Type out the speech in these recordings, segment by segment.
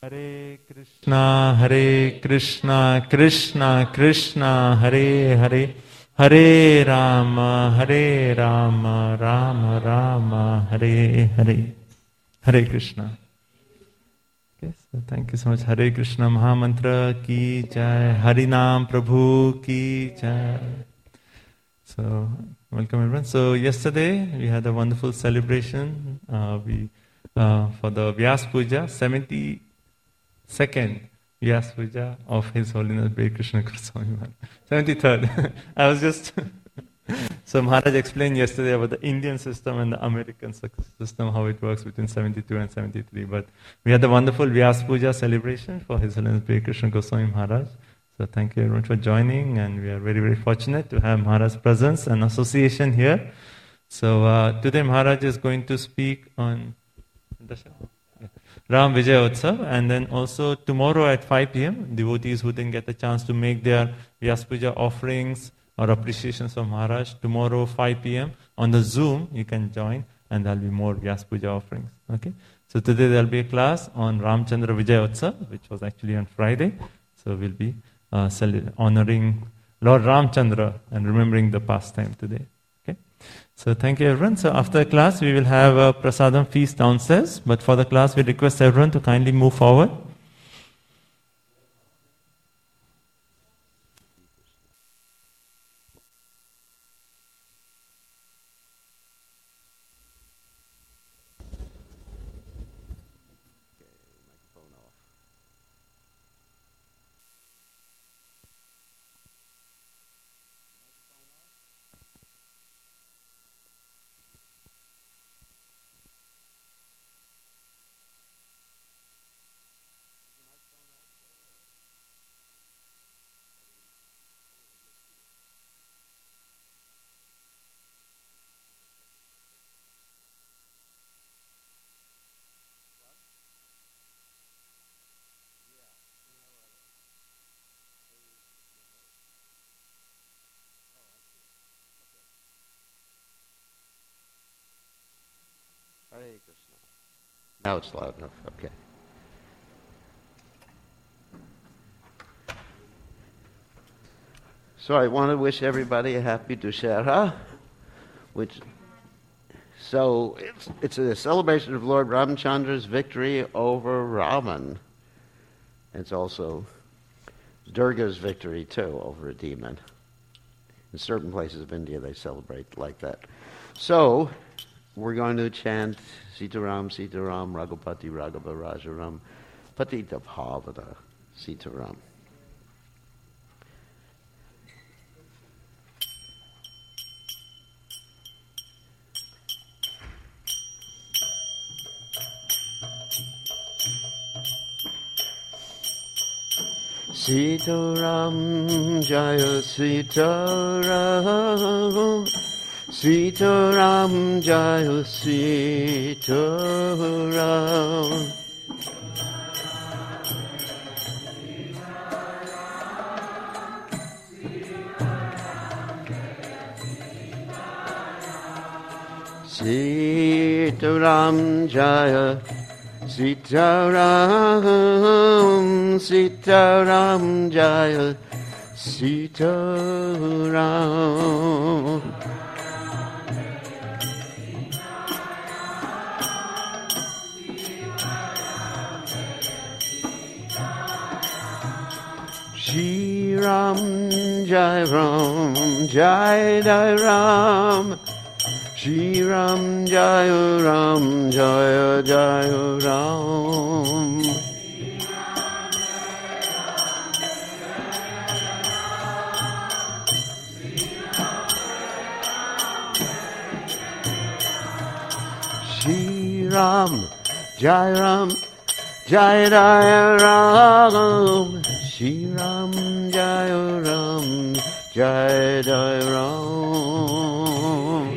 Hare Krishna, Krishna Krishna, Hare Hare, Hare Rama, Rama Rama, Hare Hare. Hare Krishna. Okay, so thank you so much. Hare Krishna Mahamantra ki jai, Harinam Prabhu ki jai. So, welcome everyone. So, yesterday we had a wonderful celebration for the Vyas Puja, 72nd Vyas Puja of His Holiness Bhai Krishna Goswami Maharaj. 73rd. I was just... So Maharaj explained yesterday about the Indian system and the American system, how it works between 72 and 73. But we had a wonderful Vyas Puja celebration for His Holiness Bhai Krishna Goswami Maharaj. So thank you everyone for joining, and we are very, very fortunate to have Maharaj's presence and association here. So today Maharaj is going to speak on Ram Vijay Utsav, and then also tomorrow at 5 p.m. devotees who didn't get the chance to make their Vyas Puja offerings or appreciations of Maharaj, tomorrow 5 p.m. on the Zoom you can join, and there'll be more Vyas Puja offerings. Okay. So today there'll be a class on Ramchandra Vijay Utsav, which was actually on Friday. So we'll be honoring Lord Ramchandra and remembering the pastime today. Okay. So thank you everyone. So after the class we will have a prasadam feast downstairs, but for the class we request everyone to kindly move forward. Hare Krishna. Now it's loud enough. Okay. So I want to wish everybody a happy Dussehra, it's a celebration of Lord Ramchandra's victory over Ravan. It's also Durga's victory too over a demon. In certain places of India they celebrate like that. So we're going to chant Sitaram, Sitaram, Raghupati, Raghava, Rajaram, Patita Bhavada, Sitaram. Sitaram, Jaya Sitaram, Sitaram, Jaya Sitaram. Sitaram, Jaya Sitaram, Sitaram, Jaya Sitaram. Shri Ram, Jai Ram, Jai Jai Ram. Shri Ram, Jai Ram, Jai Jai Ram. Shri Ram, Jai Ram, Jai Jai Ram. Shri Ram, Jai Ram, Jai Jai Ram.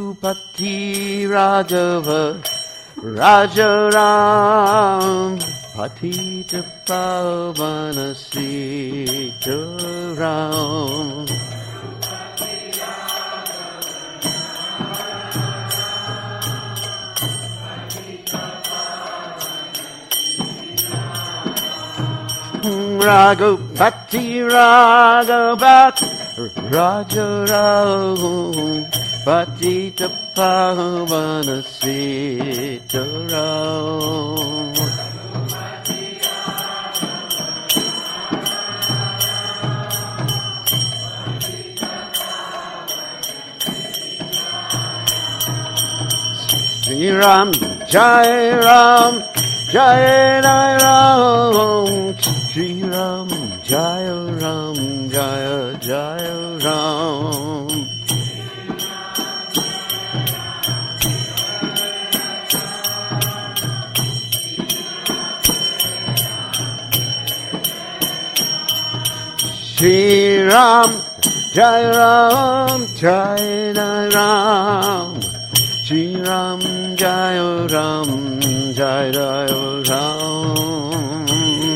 Raghupati Raghava Rajaram. Patita Pavana Sitaram. Raghupati Raghavat Raja Ram Patita Pavana Sitaram. Shri Ram, Jai Ram, Jai Jai Ram, Shri Ram, Jai Ram, Jai Jai Ram. Shri Ram, Jai Ram, Jai Jai Ram. Shri Ram, Jai Ram, Jai Jai Ram.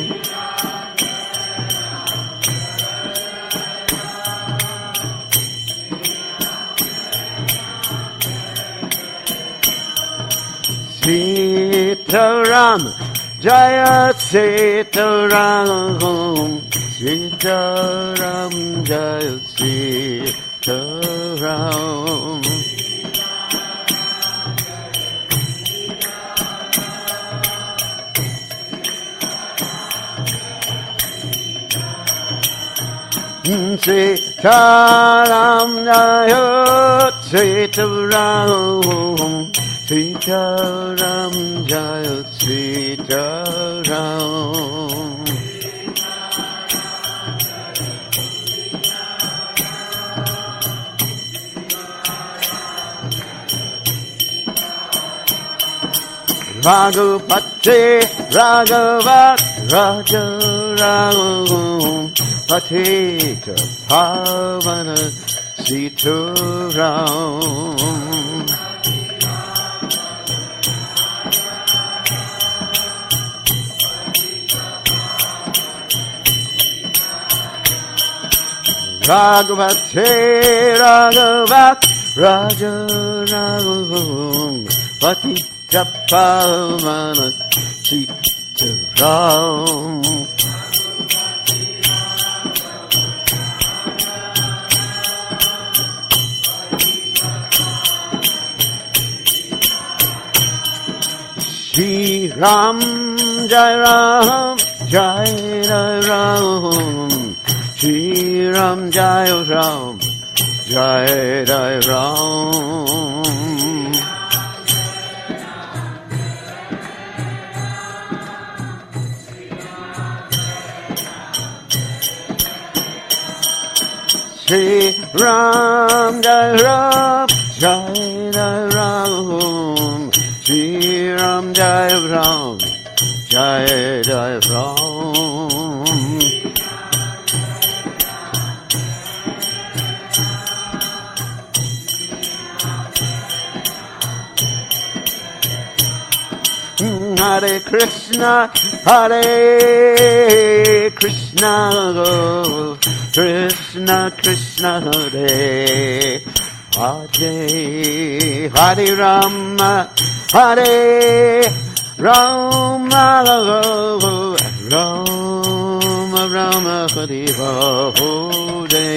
Sitaram, Jaya Sitaram, Sitaram, Jaya Sitaram. Sitaram, Jaya Sitaram, Sitaram, Jaya Sitaram. Raghupati Raghavat Raja Ram Patita Pavana Sitaram. Raghupati Raghavat Raja Ram Patita Pavana Sitaram. Shri Ram, Jai Ram, Jai Jai Ram. Shri Ram, Jai Ram, Jai Jai Ram. Shri Ram, Jai Ram, Jai Jai Ram. Shri Ram, Jai Ram, Jai Jai Ram. Hare Krishna, Hare Krishna, Krishna Krishna, Hare Hare, Hare Rama, Hare Rama, Rama Rama, Hare Hare.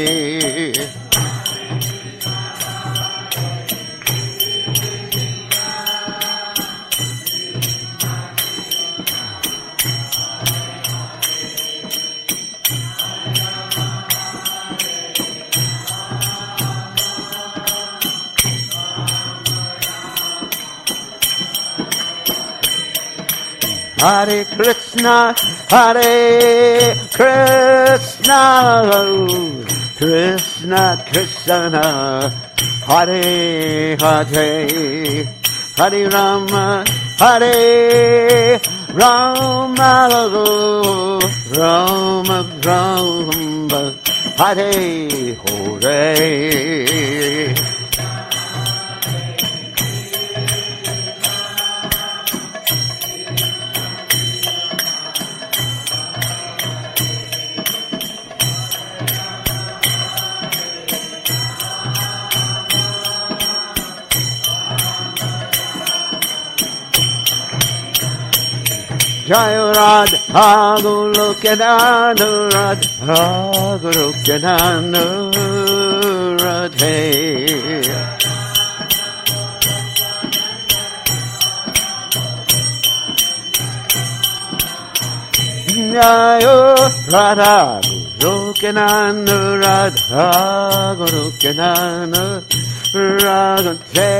Hare Krishna, Hare Krishna, Krishna Krishna, Hare Hare, Hare Rama, Hare Rama, Rama Rama, Hare Hare. Jayo Radha Golokananda Radha Golokananda Radhe. Jayo Radha Golokananda Radha Golokananda Radhe.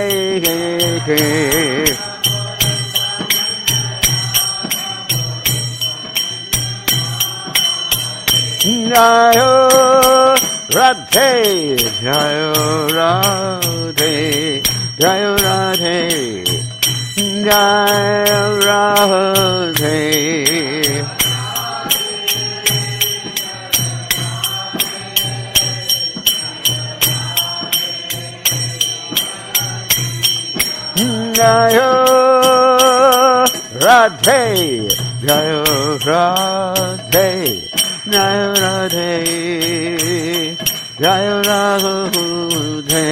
Jayo Radhe, Jayo Radhe, Jayo Radhe, Jayo Radhe. Jayo Radhe, Jayo Radhe, Jayo Radhe, Jayo Radhe.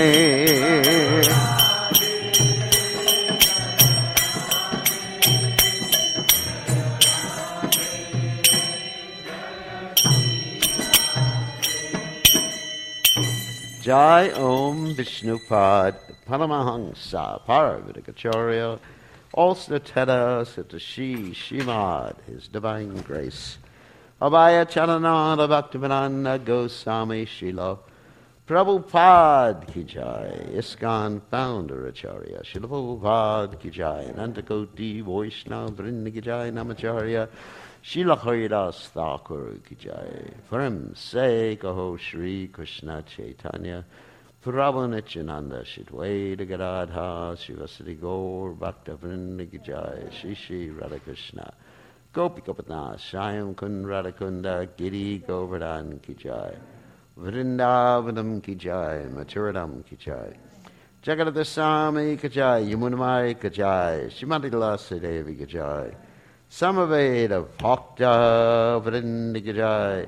Jai Om Vishnupad Paramahamsa Paravatikacharya All Snateta Sitashi Shimad, His Divine Grace. Abhaya Charananda Bhaktivedanta Goswami Srila Prabhupada Ki Jai. ISKCON Founder Acharya Srila Prabhupada Ki Jai. Anantakoti Vaishnava Vrinda Ki Jai. Namacharya Srila Haridas Thakur Ki Jai. For him say Kaho Shri Krishna Chaitanya Prabhu Nityananda Shidwaita Gadadha Srivasati Gaur Bhakta Vrinda Ki Jai. Shri Shri Radha Krishna Gopi Gopatna Shyam Kund Radhakunda Giri Govardhan Ki Jai. Vrindavanam Ki Jai. Mathuradam Ki Jai. Jagadasami Ki Jai. Yamunamai Ki Jai. Shrimati Lasa Devi Ki Jai. Samaveda Bhakta Vrinda Ki Jai.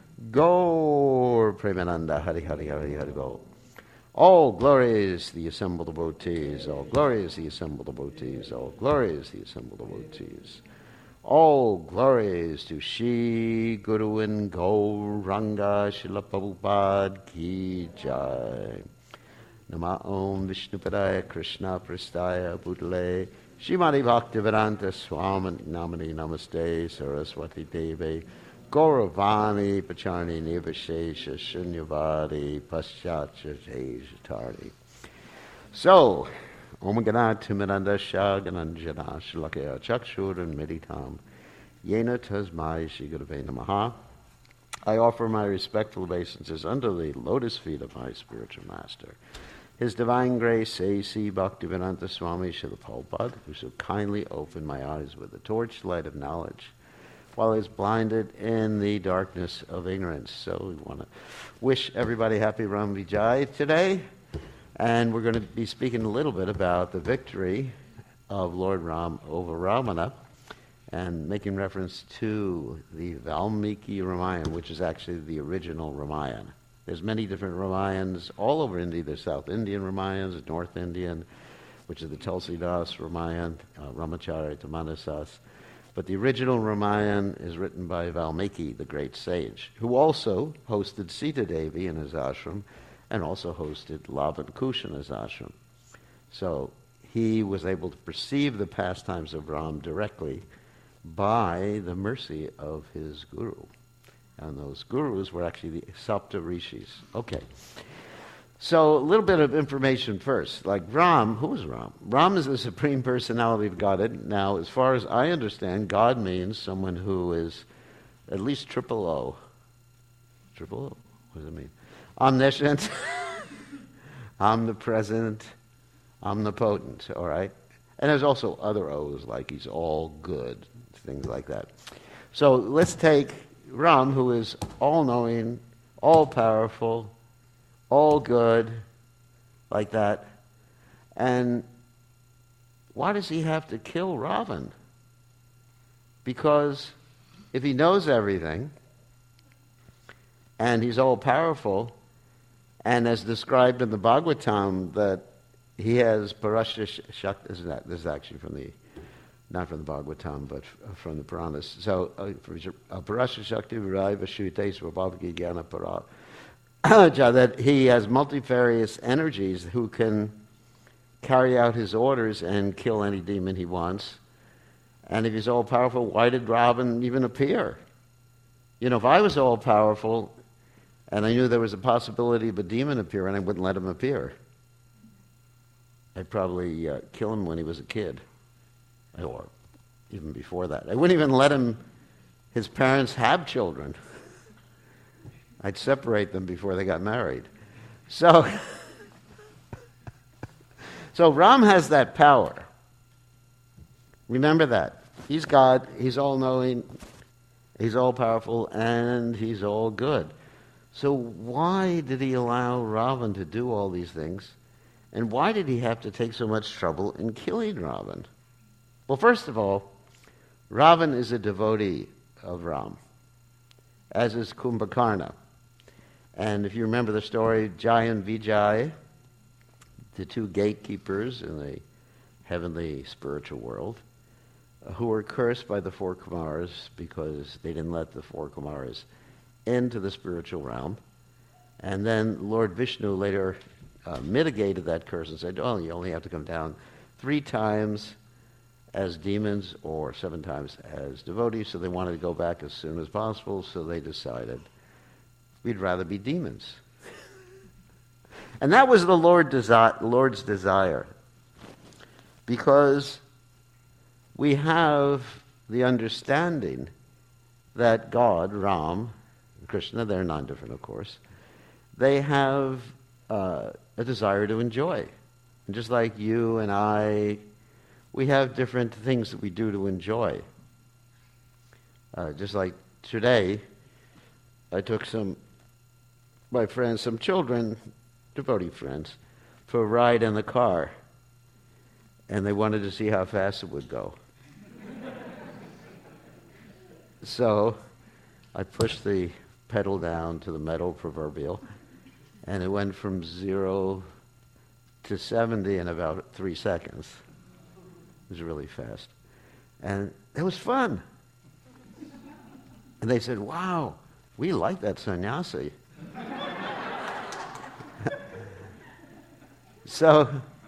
Gaur Premananda Hari Hari Hari Hari Go. All glories the assembled devotees. All glories the assembled devotees. All glories the assembled devotees. All glories to Shri Guru and Gauranga Srila Prabhupada Ki Jai. Nama Om Vishnupadaya Krishna Prastaya Bhutale Shrimati Bhaktivedanta Swami Namani Namaste Saraswati Devi Gauravani Pacharni Nivashesha Shunyavadi Paschatchatardi. So, Om Gana Timiranda Shagananjana Shlakaya Chakshur and Meditam Yena Tasmai Shigurave Namaha. I offer my respectful obeisances under the lotus feet of my spiritual master, His Divine Grace A.C. Bhaktivedanta Swami Srila Prabhupada, who so kindly opened my eyes with the torchlight of knowledge while I was blinded in the darkness of ignorance. So we want to wish everybody happy Ram Vijay today. And we're going to be speaking a little bit about the victory of Lord Ram over Ravana and making reference to the Valmiki Ramayana, which is actually the original Ramayana. There's many different Ramayans all over India. There's South Indian Ramayans, North Indian, which is the Tulsidas Ramayana, Ramacharita Manasas. But the original Ramayana is written by Valmiki, the great sage, who also hosted Sita Devi in his ashram and also hosted Lavan Kush in his ashram. So he was able to perceive the pastimes of Ram directly by the mercy of his guru. And those gurus were actually the Sapta Rishis. Okay. So a little bit of information first. Like Ram, who is Ram? Ram is the Supreme Personality of Godhead. Now, as far as I understand, God means someone who is at least triple O. Triple O? What does it mean? Omniscient, omnipresent, omnipotent, all right? And there's also other O's, like he's all good, things like that. So let's take Ram, who is all-knowing, all-powerful, all good, like that. And why does he have to kill Ravan? Because if he knows everything, and he's all-powerful, and as described in the Bhagavatam, that he has Parashya Shakti, this is actually from the not from the Bhagavatam, but from the Puranas. So, Parasya Shakti Viraiva Shute Svabhavaki Jnana Para. That he has multifarious energies who can carry out his orders and kill any demon he wants. And if he's all-powerful, why did Ravan even appear? If I was all-powerful and I knew there was a possibility of a demon appearing, I wouldn't let him appear. I'd probably kill him when he was a kid, or even before that. I wouldn't even let his parents have children. I'd separate them before they got married. So Ram has that power. Remember that. He's God, he's all-knowing, he's all-powerful, and he's all good. So why did he allow Ravan to do all these things? And why did he have to take so much trouble in killing Ravan? Well, first of all, Ravan is a devotee of Ram, as is Kumbhakarna. And if you remember the story, Jai and Vijay, the two gatekeepers in the heavenly spiritual world, who were cursed by the four Kumaras because they didn't let the four Kumaras into the spiritual realm. And then Lord Vishnu later mitigated that curse and said, you only have to come down 3 times as demons or 7 times as devotees. So they wanted to go back as soon as possible, so they decided, we'd rather be demons. And that was the Lord's desire. Because we have the understanding that God, Ram, Krishna, they're non-different, of course, they have a desire to enjoy. And just like you and I, we have different things that we do to enjoy. Just like today, I took my friends, some children, devotee friends, for a ride in the car. And they wanted to see how fast it would go. So I pushed the pedal down to the metal proverbial, and it went from 0 to 70 in about 3 seconds. It was really fast. And it was fun. And they said, wow, we like that sannyasi. So,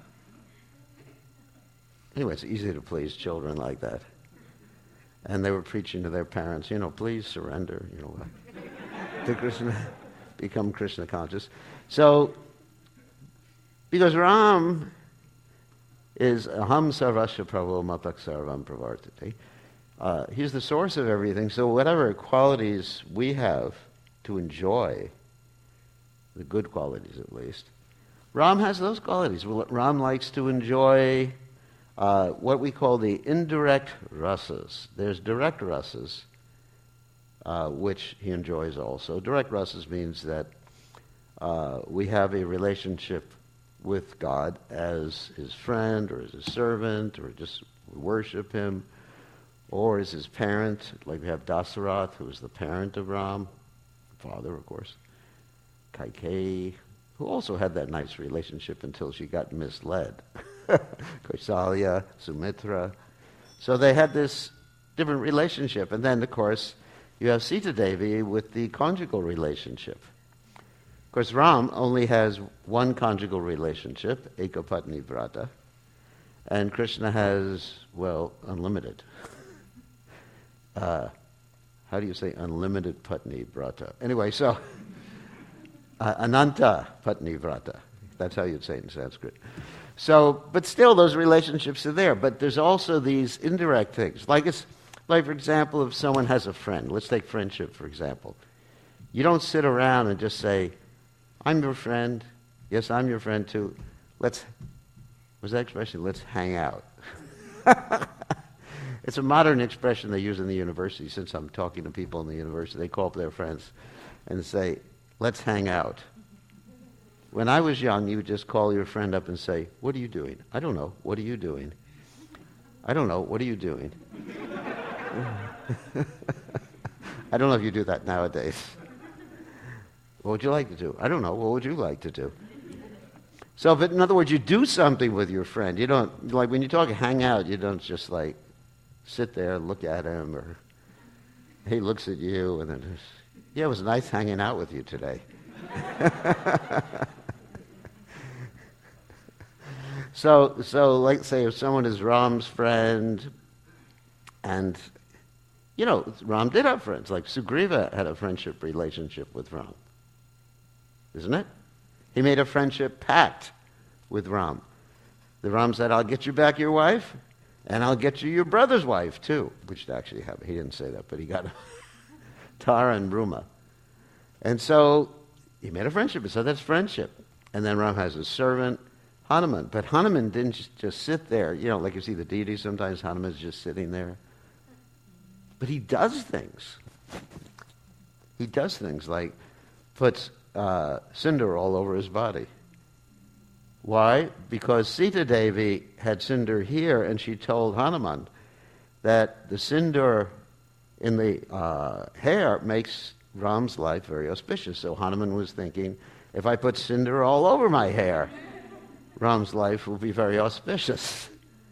anyway, it's easy to please children like that. And they were preaching to their parents, please surrender, to Krishna, become Krishna conscious. So, because Ram is aham sarvasya prabhu matak sarvam pravartati, he's the source of everything, so whatever qualities we have to enjoy, the good qualities at least, Ram has those qualities. Ram likes to enjoy what we call the indirect rasas. There's direct rasas, which he enjoys also. Direct rasas means that we have a relationship with God as his friend or as his servant, or just worship him, or as his parent, like we have Dasarath, who is the parent of Ram, father, of course, Kaikeyi, who also had that nice relationship until she got misled. Kausalya, Sumitra. So they had this different relationship. And then, of course, you have Sita Devi with the conjugal relationship. Of course, Ram only has one conjugal relationship, Ekapatni Vrata, and Krishna has, unlimited. How do you say unlimited Patni Vrata? Anyway, so Ananta Patni Vrata. That's how you'd say it in Sanskrit. So, but still those relationships are there. But there's also these indirect things. Like, for example, if someone has a friend, let's take friendship, for example. You don't sit around and just say, I'm your friend. Yes, I'm your friend too. What's that expression? Let's hang out. It's a modern expression they use in the university. Since I'm talking to people in the university, they call up their friends and say, let's hang out. When I was young, you would just call your friend up and say, what are you doing? I don't know. What are you doing? I don't know. What are you doing? I don't know if you do that nowadays. What would you like to do? I don't know. What would you like to do? So, but in other words, you do something with your friend. You don't, like when you talk hang out, you don't just like sit there and look at him, or he looks at you, and then it was nice hanging out with you today. So like say if someone is Ram's friend, and Ram did have friends, like Sugriva had a friendship relationship with Ram, isn't it? He made a friendship pact with Ram. The Ram said, I'll get you back your wife, and I'll get you your brother's wife too, which actually happened. He didn't say that, but he got Tara and Ruma. And so he made a friendship, so that's friendship. And then Ram has a servant, Hanuman. But Hanuman didn't just sit there. Like you see the deities, sometimes Hanuman's just sitting there. But he does things. He does things like puts cinder all over his body. Why? Because Sita Devi had cinder here, and she told Hanuman that the cinder in the hair makes Ram's life very auspicious. So Hanuman was thinking, if I put cinder all over my hair, Ram's life will be very auspicious.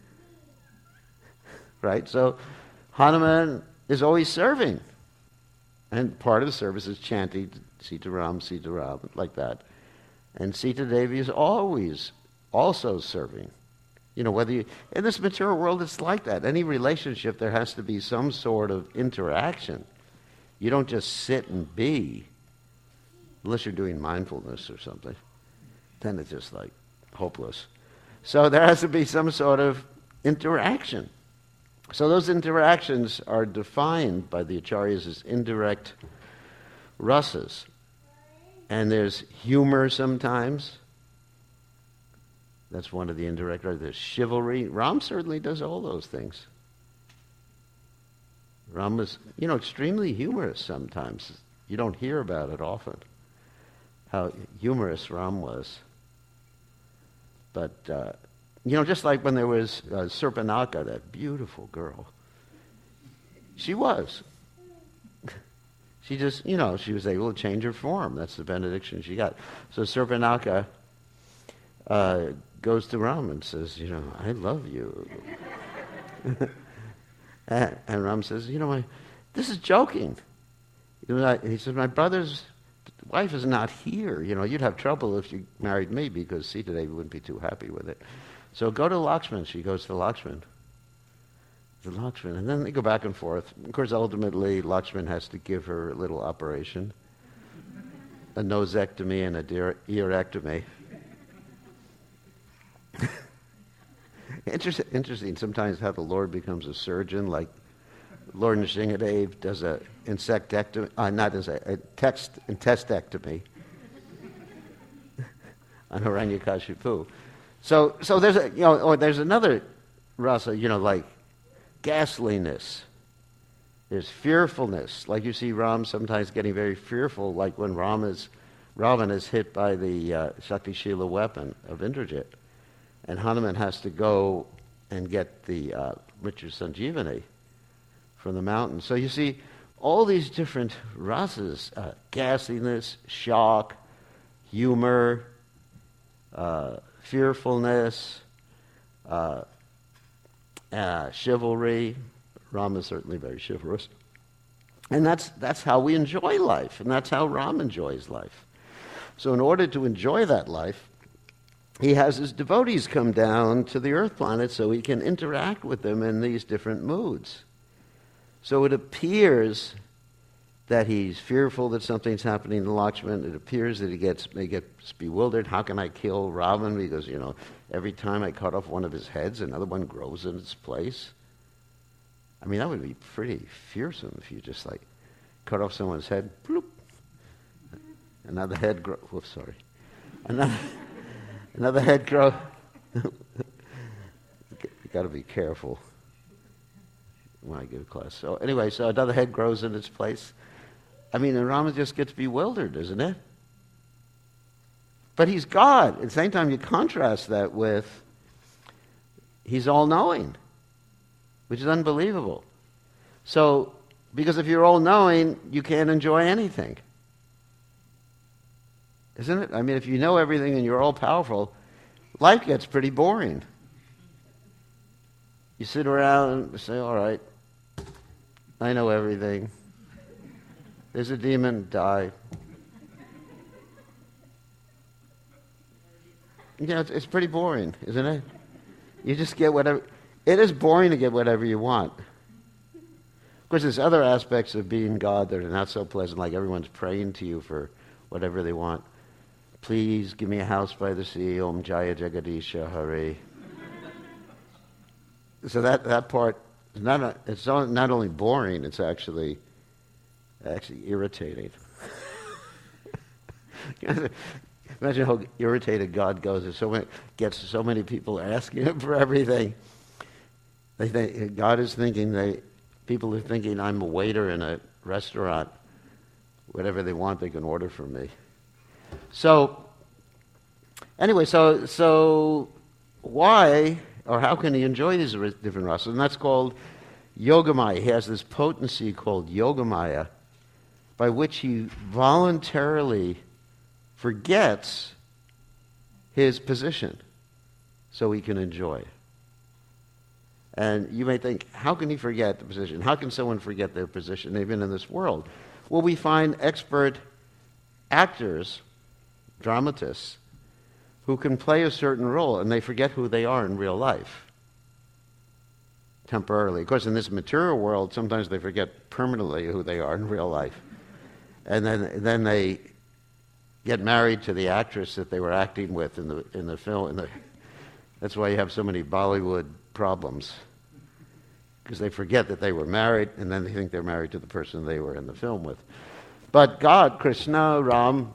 Right? So Hanuman is always serving. And part of the service is chanting Sita Ram, like that. And Sita Devi is always also serving. Whether you, in this material world, it's like that. Any relationship, there has to be some sort of interaction. You don't just sit and be, unless you're doing mindfulness or something. Then it's just like hopeless. So there has to be some sort of interaction. So those interactions are defined by the acharyas as indirect rasas. And there's humor sometimes. That's one of the indirect rasas. There's chivalry. Ram certainly does all those things. Ram was, extremely humorous sometimes. You don't hear about it often, how humorous Ram was. But, just like when there was Surpanaka, that beautiful girl. She was. She just, she was able to change her form. That's the benediction she got. So Surpanaka goes to Ram and says, I love you. And Ram says, this is joking. He said, my brother's wife is not here. You'd have trouble if you married me because Sita Devi wouldn't be too happy with it. So go to Lakshman. She goes to Lakshman. And then they go back and forth. Of course, ultimately, Lakshman has to give her a little operation, a nosectomy and a earectomy. Interesting sometimes how the Lord becomes a surgeon, like Lord Nrsingadev does a intestectomy on Hiranyakashipu. So there's there's another rasa, like ghastliness. There's fearfulness, like you see Ram sometimes getting very fearful, like when Ravan is hit by the Shakti Shila weapon of Indrajit. And Hanuman has to go and get the Richard Sanjeevani from the mountain. So you see all these different rasas, ghastliness, shock, humor, fearfulness, chivalry. Ram is certainly very chivalrous. And that's how we enjoy life, and that's how Ram enjoys life. So in order to enjoy that life, he has his devotees come down to the earth planet so he can interact with them in these different moods. So it appears that he's fearful that something's happening to Lakshman. It appears that he gets bewildered. How can I kill Ravan? Because, every time I cut off one of his heads, another one grows in its place. I mean, that would be pretty fearsome if you just, cut off someone's head, bloop, another head grows. Whoops, sorry. Another head grows. You got to be careful when I give a class. So anyway, so another head grows in its place. I mean, and Rama just gets bewildered, isn't it? But he's God. At the same time, you contrast that with he's all-knowing, which is unbelievable. So, because if you're all-knowing, you can't enjoy anything. Isn't it? I mean, if you know everything and you're all-powerful, life gets pretty boring. You sit around and say, all right, I know everything. There's a demon, die. It's pretty boring, isn't it? You just get whatever. It is boring to get whatever you want. Of course, there's other aspects of being God that are not so pleasant, like everyone's praying to you for whatever they want. Please give me a house by the sea, Om Jaya Jagadisha Hare. So that part is not only boring, it's actually irritating. Imagine how irritated God goes. Gets so many people asking him for everything. They think God is thinking people are thinking I'm a waiter in a restaurant. Whatever they want, they can order from me. So anyway, so why or how can he enjoy these different rasas? And that's called yogamaya. He has this potency called yogamaya, by which he voluntarily forgets his position so he can enjoy. And you may think, how can he forget the position? How can someone forget their position even in this world? Well, we find expert actors, dramatists, who can play a certain role and they forget who they are in real life temporarily. Of course, in this material world, sometimes they forget permanently who they are in real life. And then they get married to the actress that they were acting with in the film. That's why you have so many Bollywood problems, because they forget that they were married, and then they think they're married to the person they were in the film with. But God, Krishna, Ram,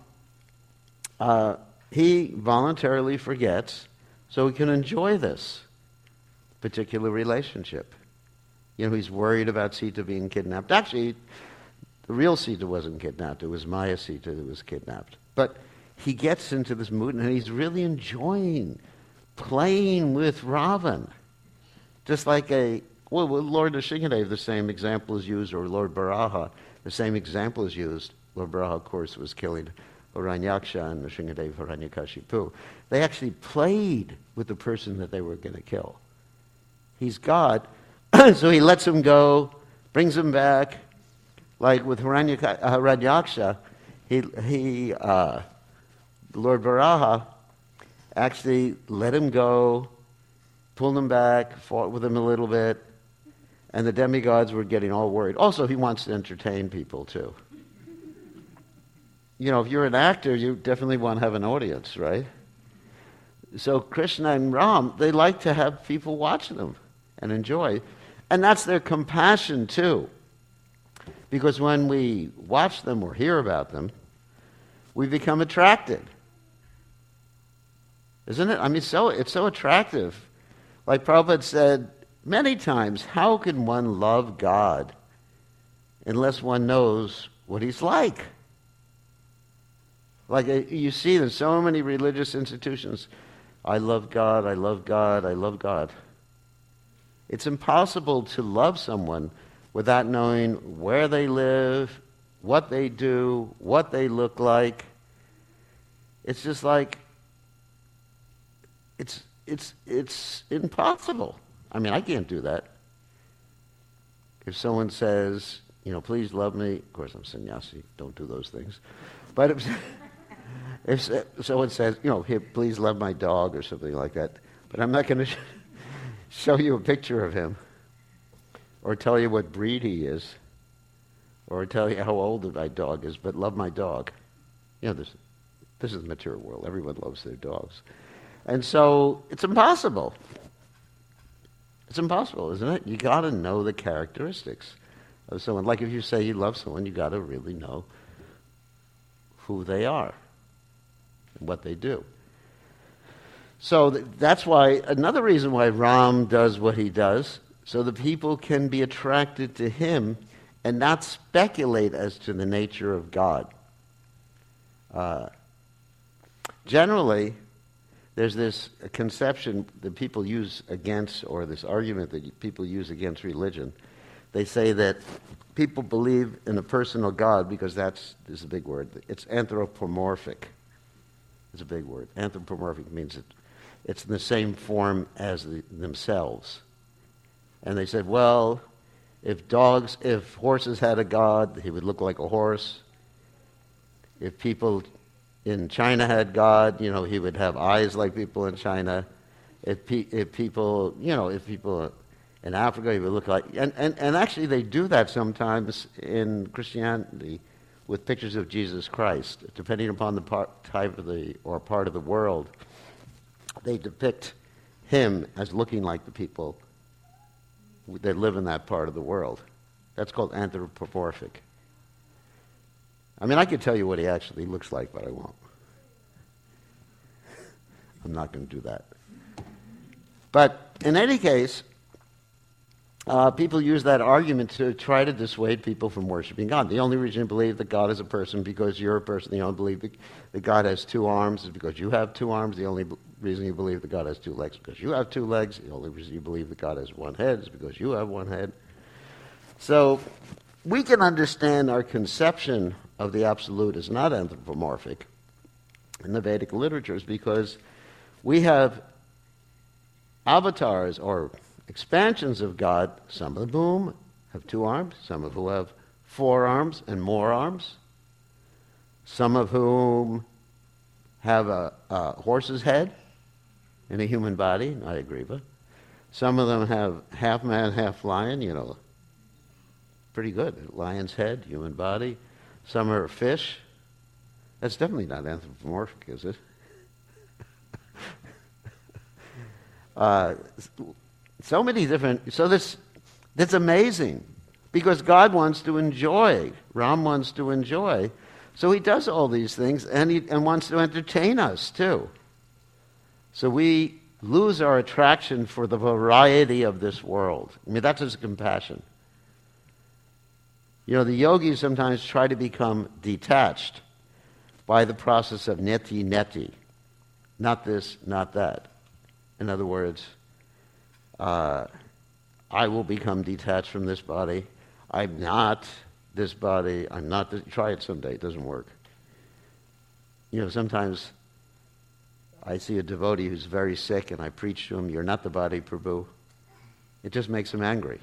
he voluntarily forgets so he can enjoy this particular relationship. He's worried about Sita being kidnapped. Actually, the real Sita wasn't kidnapped. It was Maya Sita that was kidnapped. But he gets into this mood and he's really enjoying playing with Ravan. Just like Lord Nrsimhadev, the same example is used, or Lord Baraha, the same example is used. Lord Baraha, of course, was killing Hiranyaksha and Nrsimhadev Hiranyakashipu. They actually played with the person that they were going to kill. He's God, so he lets him go, brings him back. Like with Hiranyaksha, Lord Varaha actually let him go, pulled him back, fought with him a little bit, and the demigods were getting all worried. Also, he wants to entertain people, too. If you're an actor, you definitely want to have an audience, right? So Krishna and Ram, they like to have people watch them and enjoy. And that's their compassion, too. Because when we watch them or hear about them, we become attracted. Isn't it? It's so attractive. Like Prabhupada said many times, how can one love God unless one knows what he's like? Like you see, there's so many religious institutions. I love God, I love God, I love God. It's impossible to love someone without knowing where they live, what they do, what they look like. It's just like, it's impossible. I can't do that. If someone says, please love me, of course I'm sannyasi, don't do those things. But if someone says, here, please love my dog or something like that, but I'm not going to show you a picture of him, or tell you what breed he is, or tell you how old my dog is, but love my dog. This is the material world. Everyone loves their dogs. And so it's impossible. It's impossible, isn't it? You got to know the characteristics of someone. Like if you say you love someone, you got to really know who they are and what they do. So that's why, another reason why Ram does what he does, so the people can be attracted to him and not speculate as to the nature of God. Generally, there's this conception that people use against, or this argument that people use against religion. They say that people believe in a personal God because this is a big word. It's anthropomorphic. It's a big word. Anthropomorphic means it's in the same form as themselves. And they said, well, if horses had a god, he would look like a horse. If people in China had God, he would have eyes like people in China. If people in Africa, he would look like... And actually they do that sometimes in Christianity with pictures of Jesus Christ. Depending upon the part of the world, they depict him as looking like the people that live in that part of the world. That's called anthropomorphic. I mean, I could tell you what he actually looks like, but I won't. I'm not going to do that. But in any case, people use that argument to try to dissuade people from worshiping God. The only reason you believe that God is a person because you're a person. The only believe that God has two arms is because you have two arms. The only reason you believe that God has two legs is because you have two legs. The only reason you believe that God has one head is because you have one head. So we can understand our conception of the absolute is not anthropomorphic in the Vedic literatures because we have avatars or expansions of God, some of whom have two arms, some of whom have 4 arms and more arms, some of whom have a horse's head in a human body, not a griva. Some of them have half man, half lion, pretty good. Lion's head, human body. Some are fish. That's definitely not anthropomorphic, is it? So many different... So that's amazing because God wants to enjoy. Ram wants to enjoy. So he does all these things and wants to entertain us too. So we lose our attraction for the variety of this world. I mean, that's his compassion. The yogis sometimes try to become detached by the process of neti. Not this, not that. In other words, I will become detached from this body. I'm not this body. I'm not this. Try it someday. It doesn't work. Sometimes I see a devotee who's very sick and I preach to him, "You're not the body, Prabhu." It just makes him angry.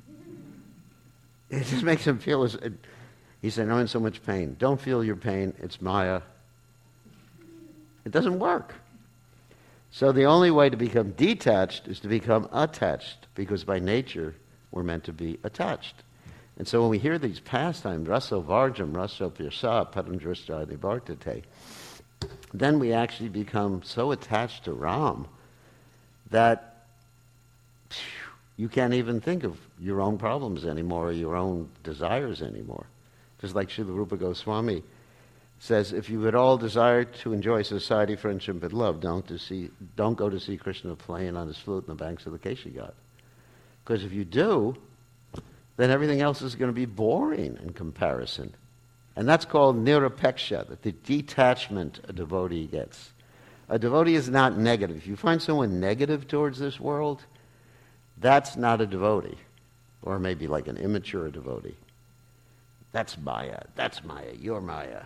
It just makes him feel he said, "I'm in so much pain." Don't feel your pain. It's Maya. It doesn't work. So the only way to become detached is to become attached, because by nature we're meant to be attached. And so when we hear these pastimes, raso varjam, raso pirsa, paramdrishta devartate, then we actually become so attached to Ram that you can't even think of your own problems anymore or your own desires anymore. Just like Srila Rupa Goswami says, if you would all desire to enjoy society, friendship, and love, don't go to see Krishna playing on his flute in the banks of the Keshi-Ghat. Because if you do, then everything else is going to be boring in comparison. And that's called nirapeksha, the detachment a devotee gets. A devotee is not negative. If you find someone negative towards this world, that's not a devotee. Or maybe like an immature devotee. That's Maya. That's Maya. You're Maya.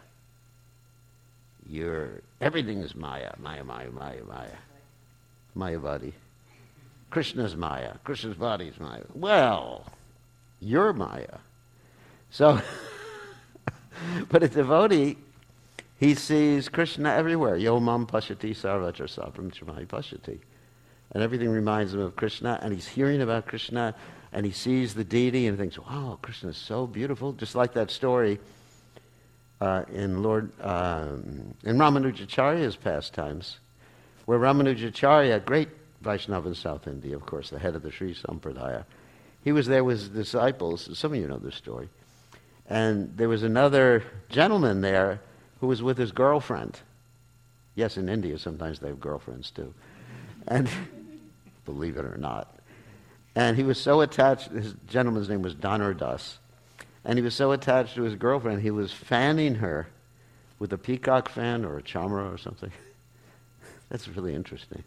Everything is Maya. Maya, Maya, Maya, Maya. Mayavadi. Krishna's Maya. Krishna's body is Maya. Well, you're Maya. So, but a devotee, he sees Krishna everywhere. Yo mam pashati sarvatra sapram chamai pashati. And everything reminds him of Krishna, and he's hearing about Krishna, and he sees the deity and thinks, wow, Krishna is so beautiful. Just like that story in Ramanujacharya's pastimes, where Ramanujacharya, great Vaishnava in South India, of course, the head of the Sri Sampradaya, he was there with his disciples. Some of you know this story. And there was another gentleman there who was with his girlfriend. Yes, in India sometimes they have girlfriends too. And believe it or not. And he was so attached, his gentleman's name was Dhanurdas, and he was so attached to his girlfriend, he was fanning her with a peacock fan or a chamara or something. That's really interesting.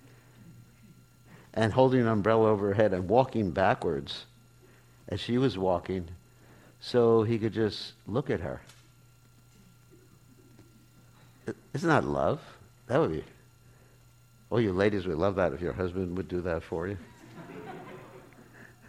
And holding an umbrella over her head and walking backwards as she was walking so he could just look at her. Isn't that love? That would be... Oh, you ladies would love that if your husband would do that for you.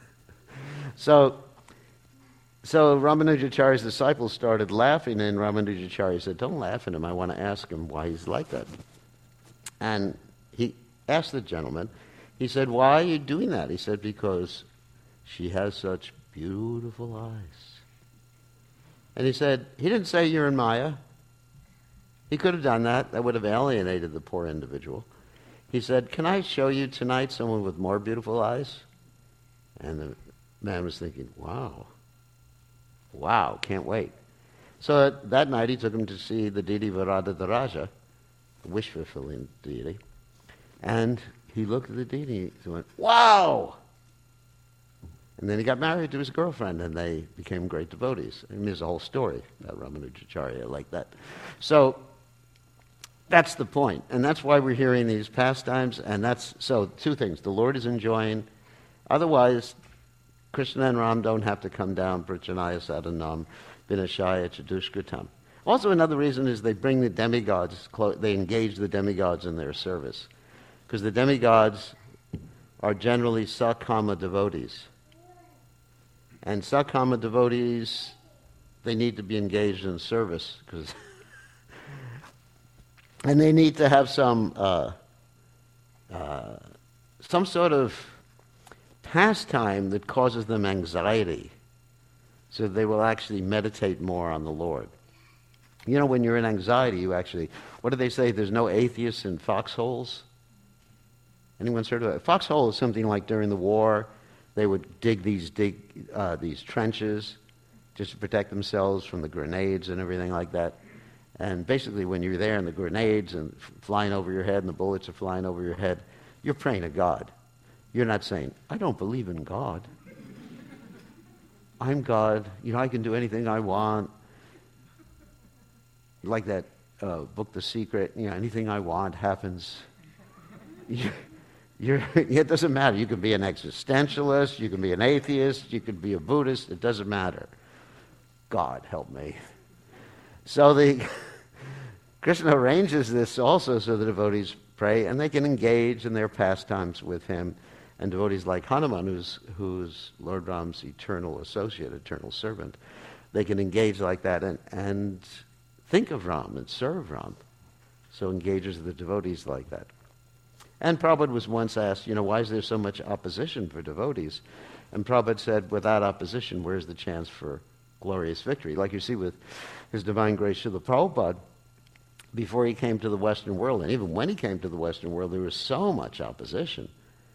So Ramanujacharya's disciples started laughing, and Ramanujacharya said, "Don't laugh at him. I want to ask him why he's like that." And he asked the gentleman, he said, "Why are you doing that?" He said, "Because she has such beautiful eyes." And he said, he didn't say you're in Maya. He could have done that. That would have alienated the poor individual. He said, "Can I show you tonight someone with more beautiful eyes?" And the man was thinking, wow, can't wait. So that night he took him to see the deity Varadaraja, the wish-fulfilling deity. And he looked at the deity and went, wow! And then he got married to his girlfriend, and they became great devotees. And there's a whole story about Ramanujacharya like that. So that's the point. And that's why we're hearing these pastimes. And so two things. The Lord is enjoying. Otherwise, Krishna and Ram don't have to come down, Prachanaya Sadhanam, Vinashaya Chadushkritam. Also, another reason is they bring the demigods, they engage the demigods in their service. Because the demigods are generally Sakama devotees. And Sakama devotees, they need to be engaged in service, and they need to have some sort of pastime that causes them anxiety, so they will actually meditate more on the Lord. You know, when you're in anxiety, what do they say? There's no atheists in foxholes? Anyone's heard of that? Foxhole is something like during the war, they would dig these trenches just to protect themselves from the grenades and everything like that. And basically when you're there and the grenades and flying over your head and the bullets are flying over your head, you're praying to God. You're not saying, "I don't believe in God. I'm God. I can do anything I want." Like that book, The Secret, anything I want happens. It doesn't matter. You can be an existentialist, you can be an atheist, you can be a Buddhist, it doesn't matter. God, help me. So Krishna arranges this also so the devotees pray, and they can engage in their pastimes with him. And devotees like Hanuman, who's Lord Ram's eternal associate, eternal servant, they can engage like that and think of Ram and serve Ram. So engages the devotees like that. And Prabhupada was once asked, why is there so much opposition for devotees? And Prabhupada said, without opposition, where's the chance for glorious victory? Like you see with His Divine Grace Srila Prabhupada, before he came to the Western world, and even when he came to the Western world, there was so much opposition.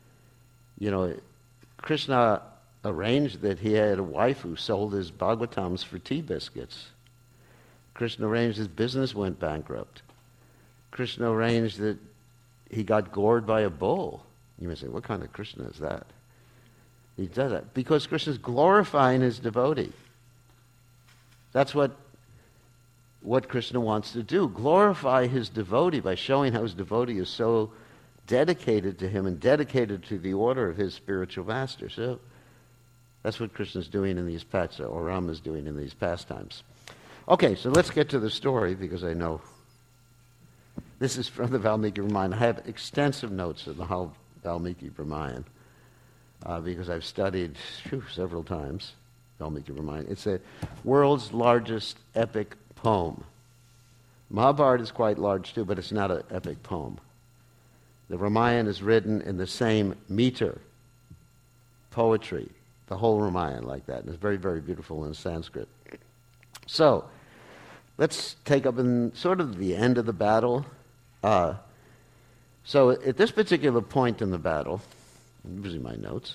Krishna arranged that he had a wife who sold his Bhagavatams for tea biscuits. Krishna arranged his business went bankrupt. Krishna arranged that he got gored by a bull. You may say, what kind of Krishna is that? He does that because Krishna's glorifying his devotee. That's what Krishna wants to do. Glorify his devotee by showing how his devotee is so dedicated to him and dedicated to the order of his spiritual master. So that's what Krishna's doing in these or Rama's doing in these pastimes. Okay, so let's get to the story because I know this is from the Valmiki Ramayana. I have extensive notes in the whole Valmiki Ramayana because I've studied several times Valmiki Ramayana. It's the world's largest epic poem. Mahabharata is quite large too, but it's not an epic poem. The Ramayana is written in the same meter, poetry, the whole Ramayana like that. And it's very, very beautiful in Sanskrit. So, let's take up in sort of the end of the battle. So at this particular point in the battle, I'm using my notes,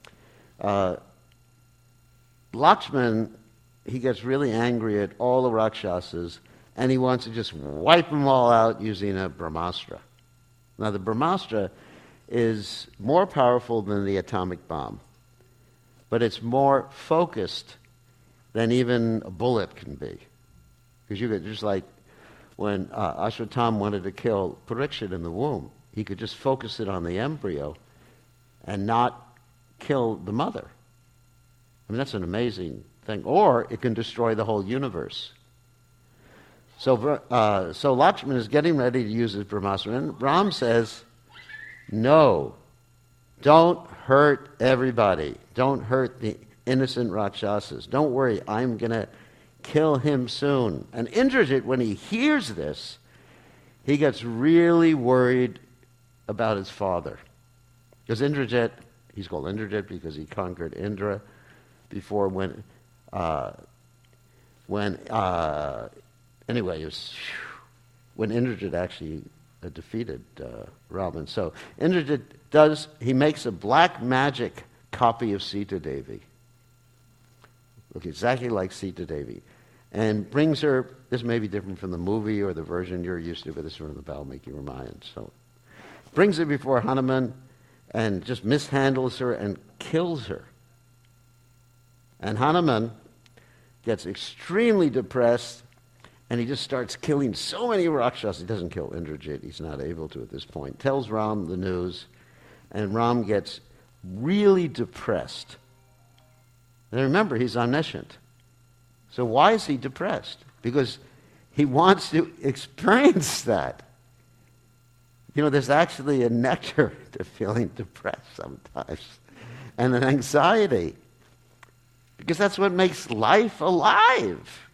Lakshman, he gets really angry at all the Rakshasas, and he wants to just wipe them all out using a Brahmastra. Now the Brahmastra is more powerful than the atomic bomb, but it's more focused than even a bullet can be. Because you could, just like when Ashwatthama wanted to kill Parikshit in the womb, he could just focus it on the embryo and not kill the mother. I mean, that's an amazing thing. Or it can destroy the whole universe. So Lakshman is getting ready to use his Brahmastra, and Ram says, no, don't hurt everybody. Don't hurt innocent Rakshasas. Don't worry, I'm going to kill him soon. And Indrajit, when he hears this, he gets really worried about his father. Because Indrajit, he's called Indrajit because he conquered Indra before when Indrajit actually defeated Ravan. So Indrajit he makes a black magic copy of Sita Devi. Look exactly like Sita Devi. And brings her, this may be different from the movie or the version you're used to, but this is from the Valmiki Ramayana. So brings her before Hanuman and just mishandles her and kills her. And Hanuman gets extremely depressed, and he just starts killing so many Rakshasas. He doesn't kill Indrajit. He's not able to at this point. Tells Ram the news, and Ram gets really depressed. And remember, he's omniscient. So why is he depressed? Because he wants to experience that. You know, there's actually a nectar to feeling depressed sometimes, and an anxiety. Because that's what makes life alive.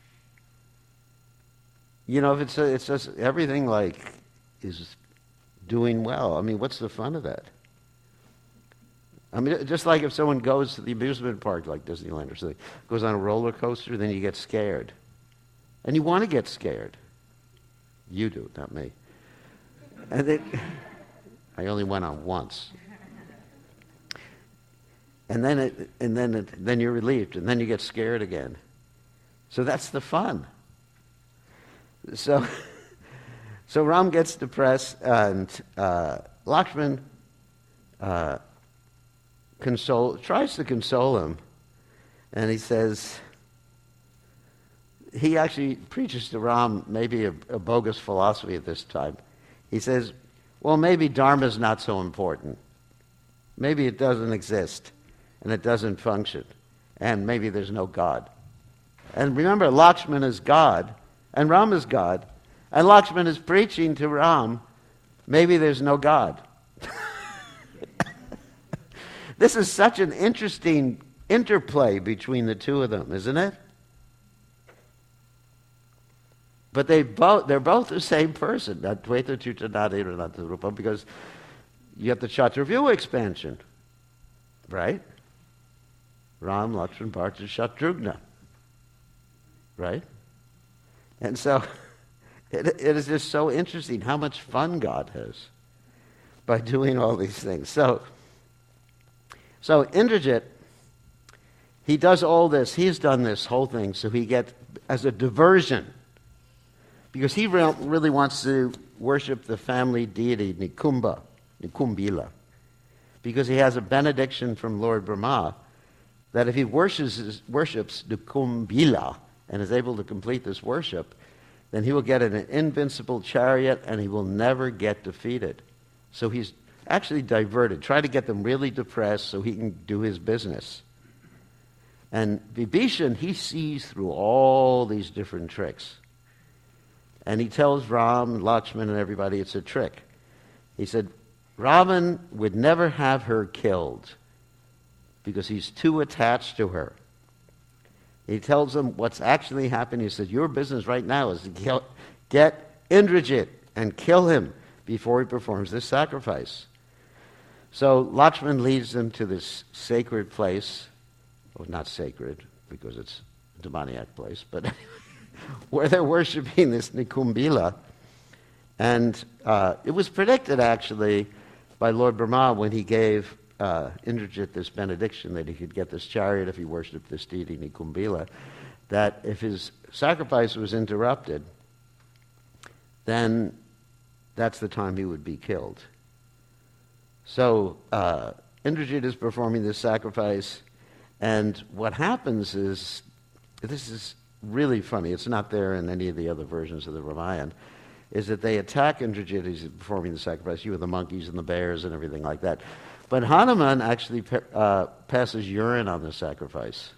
You know, if it's just everything like is doing well, I mean, what's the fun of that? I mean, just like if someone goes to the amusement park like Disneyland or something, goes on a roller coaster, then you get scared. And you want to get scared. You do, not me. And then, I only went on once. And then you're relieved, and then you get scared again. So that's the fun. So Ram gets depressed, and Lakshman tries to console him, and he says, he actually preaches to Ram maybe a bogus philosophy at this time. He says, well, maybe Dharma's not so important. Maybe it doesn't exist, and it doesn't function, and maybe there's no God. And remember, Lakshman is God, and Ram is God, and Lakshman is preaching to Ram, maybe there's no God. This is such an interesting interplay between the two of them, isn't it? But they're both the same person, Advaita Chutanadi Rupa, because you have the Chaturvyuha expansion, right? Ram, Lakshman, Bharata, Shatrugna, right? And so it is just so interesting how much fun God has by doing all these things. So Indrajit, he does all this. He's done this whole thing so he gets as a diversion, because he really wants to worship the family deity Nikumbila, because he has a benediction from Lord Brahma that if he worships Nikumbila and is able to complete this worship, then he will get an invincible chariot and he will never get defeated. So he's actually diverted, try to get them really depressed so he can do his business. And Vibhishan, he sees through all these different tricks. And he tells Ram, Lakshman, and everybody it's a trick. He said, Ravan would never have her killed because he's too attached to her. He tells them what's actually happening. He said, your business right now is to get Indrajit and kill him before he performs this sacrifice. So Lakshman leads them to this sacred place. Well, not sacred, because it's a demoniac place, but where they're worshiping this Nikumbila. And it was predicted, actually, by Lord Brahma when he gave Indrajit this benediction that he could get this chariot if he worshipped this deity Nikumbila, that if his sacrifice was interrupted, then that's the time he would be killed. So Indrajit is performing this sacrifice, and what happens is, this is really funny, it's not there in any of the other versions of the Ramayana, is that they attack Indrajit as he's performing the sacrifice, you with the monkeys and the bears and everything like that. But Hanuman actually passes urine on the sacrifice.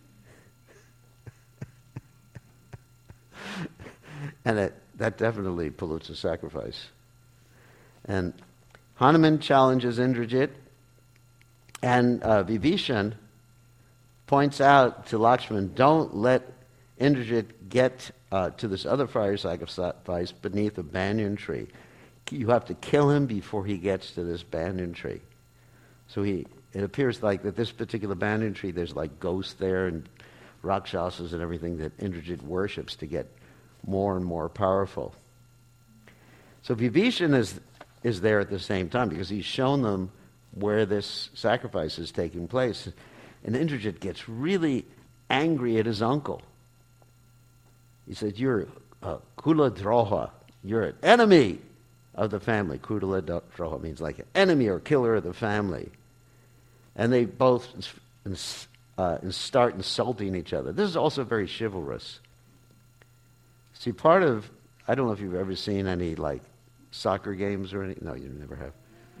And that definitely pollutes the sacrifice. And Hanuman challenges Indrajit, and Vibhishan points out to Lakshman, don't let Indrajit get to this other fire sacrifice beneath a banyan tree. You have to kill him before he gets to this banyan tree. So it appears like that this particular banyan tree, there's like ghosts there and Rakshasas and everything that Indrajit worships to get more and more powerful. So Vibhishan is there at the same time because he's shown them where this sacrifice is taking place. And Indrajit gets really angry at his uncle. He said, you're Kula Droha. You're an enemy of the family. Kula Droha means like an enemy or killer of the family. And they both start insulting each other. This is also very chivalrous. See, I don't know if you've ever seen any like soccer games or anything. No, you never have.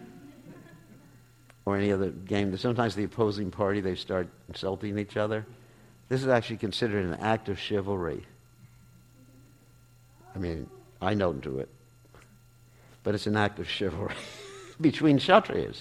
Or any other game. Sometimes the opposing party, they start insulting each other. This is actually considered an act of chivalry. I mean, I don't do it. But it's an act of chivalry between Kshatriyas.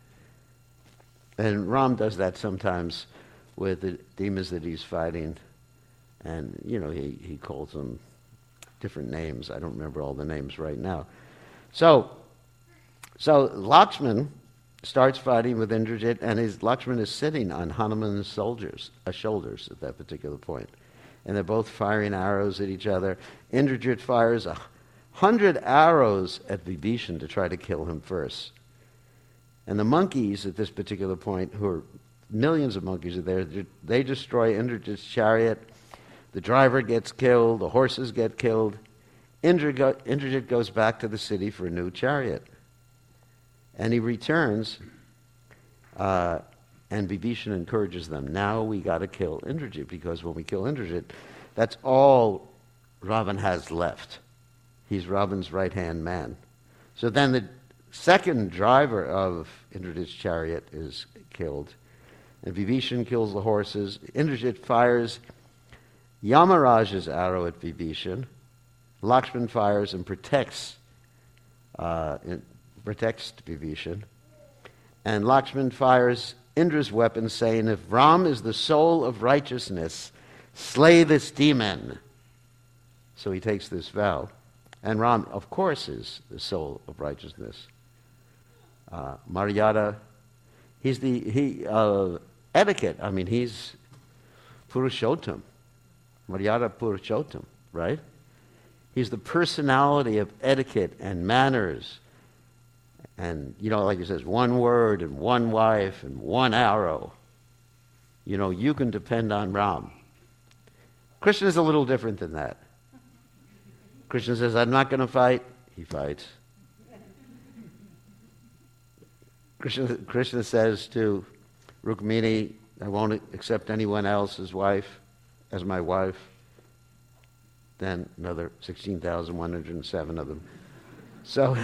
And Ram does that sometimes with the demons that he's fighting. And, he calls them different names. I don't remember all the names right now. So Lakshman starts fighting with Indrajit, and Lakshman is sitting on Hanuman's shoulders at that particular point. And they're both firing arrows at each other. Indrajit fires 100 arrows at Vibhishan to try to kill him first. And the monkeys at this particular point, who are millions of monkeys are there, they destroy Indrajit's chariot. The driver gets killed. The horses get killed. Indrajit goes back to the city for a new chariot. And he returns, and Vibhishan encourages them. Now we got to kill Indrajit, because when we kill Indrajit, that's all Ravan has left. He's Ravan's right-hand man. So then the second driver of Indrajit's chariot is killed, and Vibhishan kills the horses. Indrajit fires Yamaraj's arrow at Vibhishan. Lakshman fires and protects Vibhishan. And Lakshman fires Indra's weapon, saying, if Ram is the soul of righteousness, slay this demon. So he takes this vow. And Ram, of course, is the soul of righteousness. Maryada, he's etiquette. I mean, he's Purushottam. Maryada Purushottam, right? He's the personality of etiquette and manners. And, like he says, one word and one wife and one arrow. You can depend on Ram. Krishna is a little different than that. Krishna says, I'm not going to fight. He fights. Krishna says to Rukmini, I won't accept anyone else as my wife. Then another 16,107 of them. So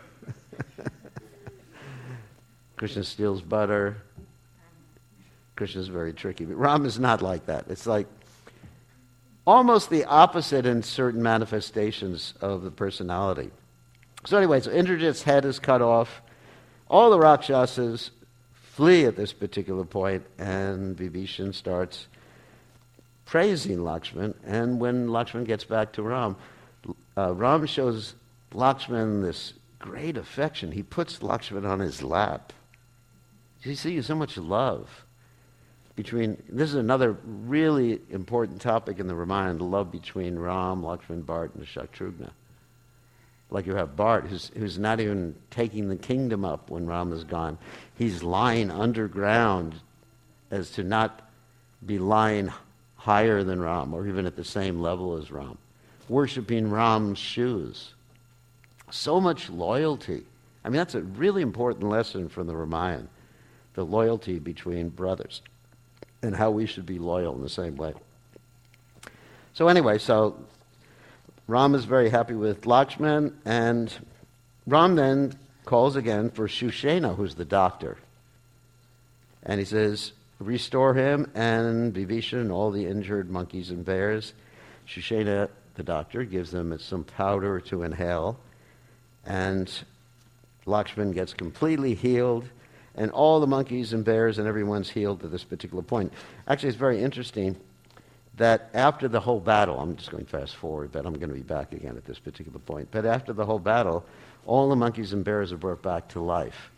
Krishna steals butter. Krishna's very tricky. But Ram is not like that. It's like almost the opposite in certain manifestations of the personality. So anyway, so Indrajit's head is cut off. All the Rakshasas flee at this particular point, and Vibhishan starts praising Lakshman. And when Lakshman gets back to Ram, Ram shows Lakshman this great affection. He puts Lakshman on his lap. You see so much love between. This is another really important topic in the Ramayana: the love between Ram, Lakshman, Bharat, and Shatrughna. Like you have Bharat, who's not even taking the kingdom up when Ram is gone. He's lying underground as to not be lying higher than Ram, or even at the same level as Ram, worshiping Ram's shoes. So much loyalty. I mean, that's a really important lesson from the Ramayana, the loyalty between brothers, and how we should be loyal in the same way. So anyway, Ram is very happy with Lakshman, and Ram then calls again for Shushena, who's the doctor. And he says, restore him and Vibhishan and all the injured monkeys and bears. Shushena, the doctor, gives them some powder to inhale, and Lakshman gets completely healed, and all the monkeys and bears and everyone's healed to this particular point. Actually, it's very interesting that after the whole battle, I'm just going fast forward, but I'm going to be back again at this particular point. But after the whole battle, all the monkeys and bears are brought back to life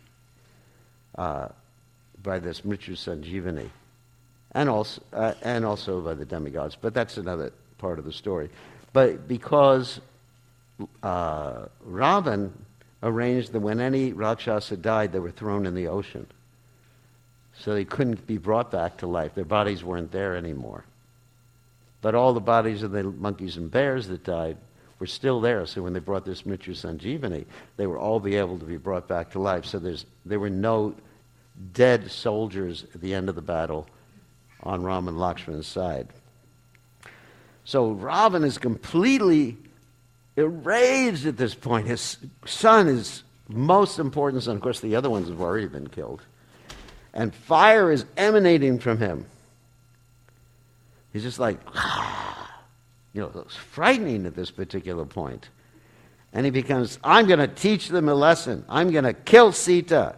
by this Mrityu Sanjeevani, and also by the demigods. But that's another part of the story. But because Ravan arranged that when any Rakshasa died, they were thrown in the ocean. So they couldn't be brought back to life. Their bodies weren't there anymore. But all the bodies of the monkeys and bears that died were still there. So when they brought this Mrityu Sanjeevani, they were all be able to be brought back to life. So there were no dead soldiers at the end of the battle on Ram and Lakshmana's side. So Ravan is completely enraged at this point. His son is most important son. Of course, the other ones have already been killed. And fire is emanating from him. He's just like, it's frightening at this particular point. And he becomes, I'm going to teach them a lesson. I'm going to kill Sita.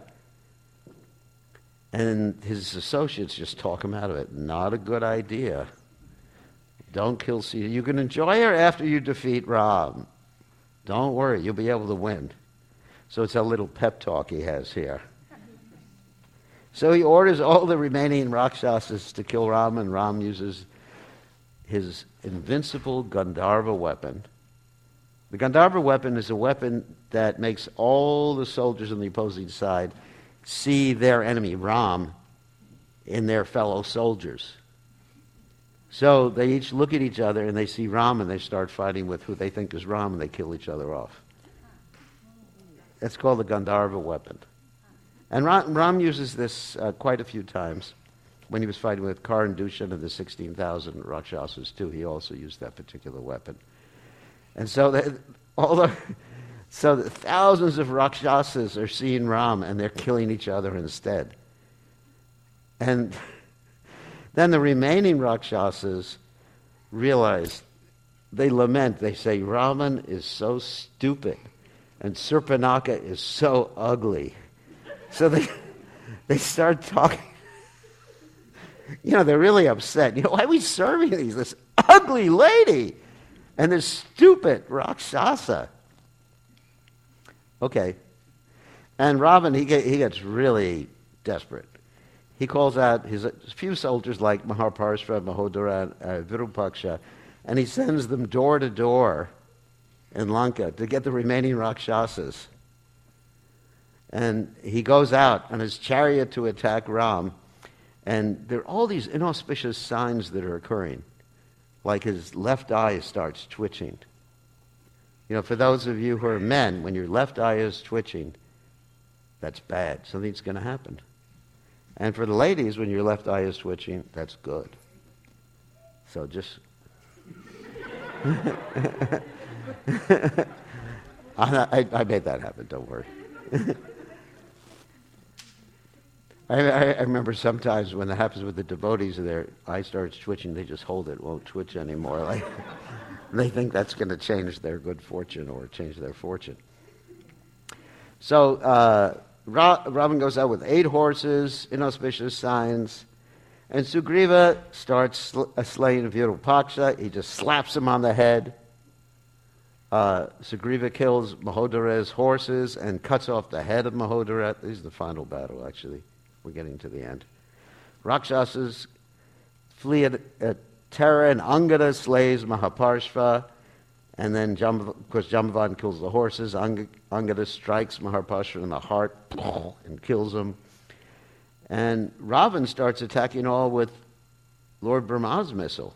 And his associates just talk him out of it. Not a good idea. Don't kill Sita. You can enjoy her after you defeat Ram. Don't worry, you'll be able to win. So it's a little pep talk he has here. So he orders all the remaining Rakshasas to kill Ram, and Ram uses his invincible Gandharva weapon. The Gandharva weapon is a weapon that makes all the soldiers on the opposing side see their enemy, Ram, in their fellow soldiers. So they each look at each other and they see Ram and they start fighting with who they think is Ram and they kill each other off. That's called the Gandharva weapon. And Ram uses this quite a few times. When he was fighting with Karan Dushan and the 16,000 Rakshasas too, he also used that particular weapon. And so the thousands of Rakshasas are seeing Ram and they're killing each other instead. And then the remaining Rakshasas realize, they lament, they say, Raman is so stupid and Surpanaka is so ugly. So they start talking. They're really upset. Why are we serving this ugly lady and this stupid Rakshasa? Okay. And Ravan, he gets really desperate. He calls out his few soldiers like Mahaparshva, Mahodara, and Virupaksha, and he sends them door to door in Lanka to get the remaining Rakshasas. And he goes out on his chariot to attack Ram, and there are all these inauspicious signs that are occurring, like his left eye starts twitching. For those of you who are men, when your left eye is twitching, that's bad. Something's going to happen. And for the ladies, when your left eye is twitching, that's good. So just... I made that happen, don't worry. I remember sometimes when that happens with the devotees, their eye starts twitching, they just hold it, won't twitch anymore. Like, they think that's going to change their good fortune or change their fortune. So Ravan goes out with 8 horses, inauspicious signs, and Sugriva starts slaying Virupaksha. He just slaps him on the head. Sugriva kills Mahodara's horses and cuts off the head of Mahodara. This is the final battle, actually. We're getting to the end. Rakshasas flee at Tara, and Angada slays Mahaparshva. And then, of course, Jambavan kills the horses. Angada strikes Mahaparshva in the heart and kills him. And Ravan starts attacking all with Lord Brahma's missile.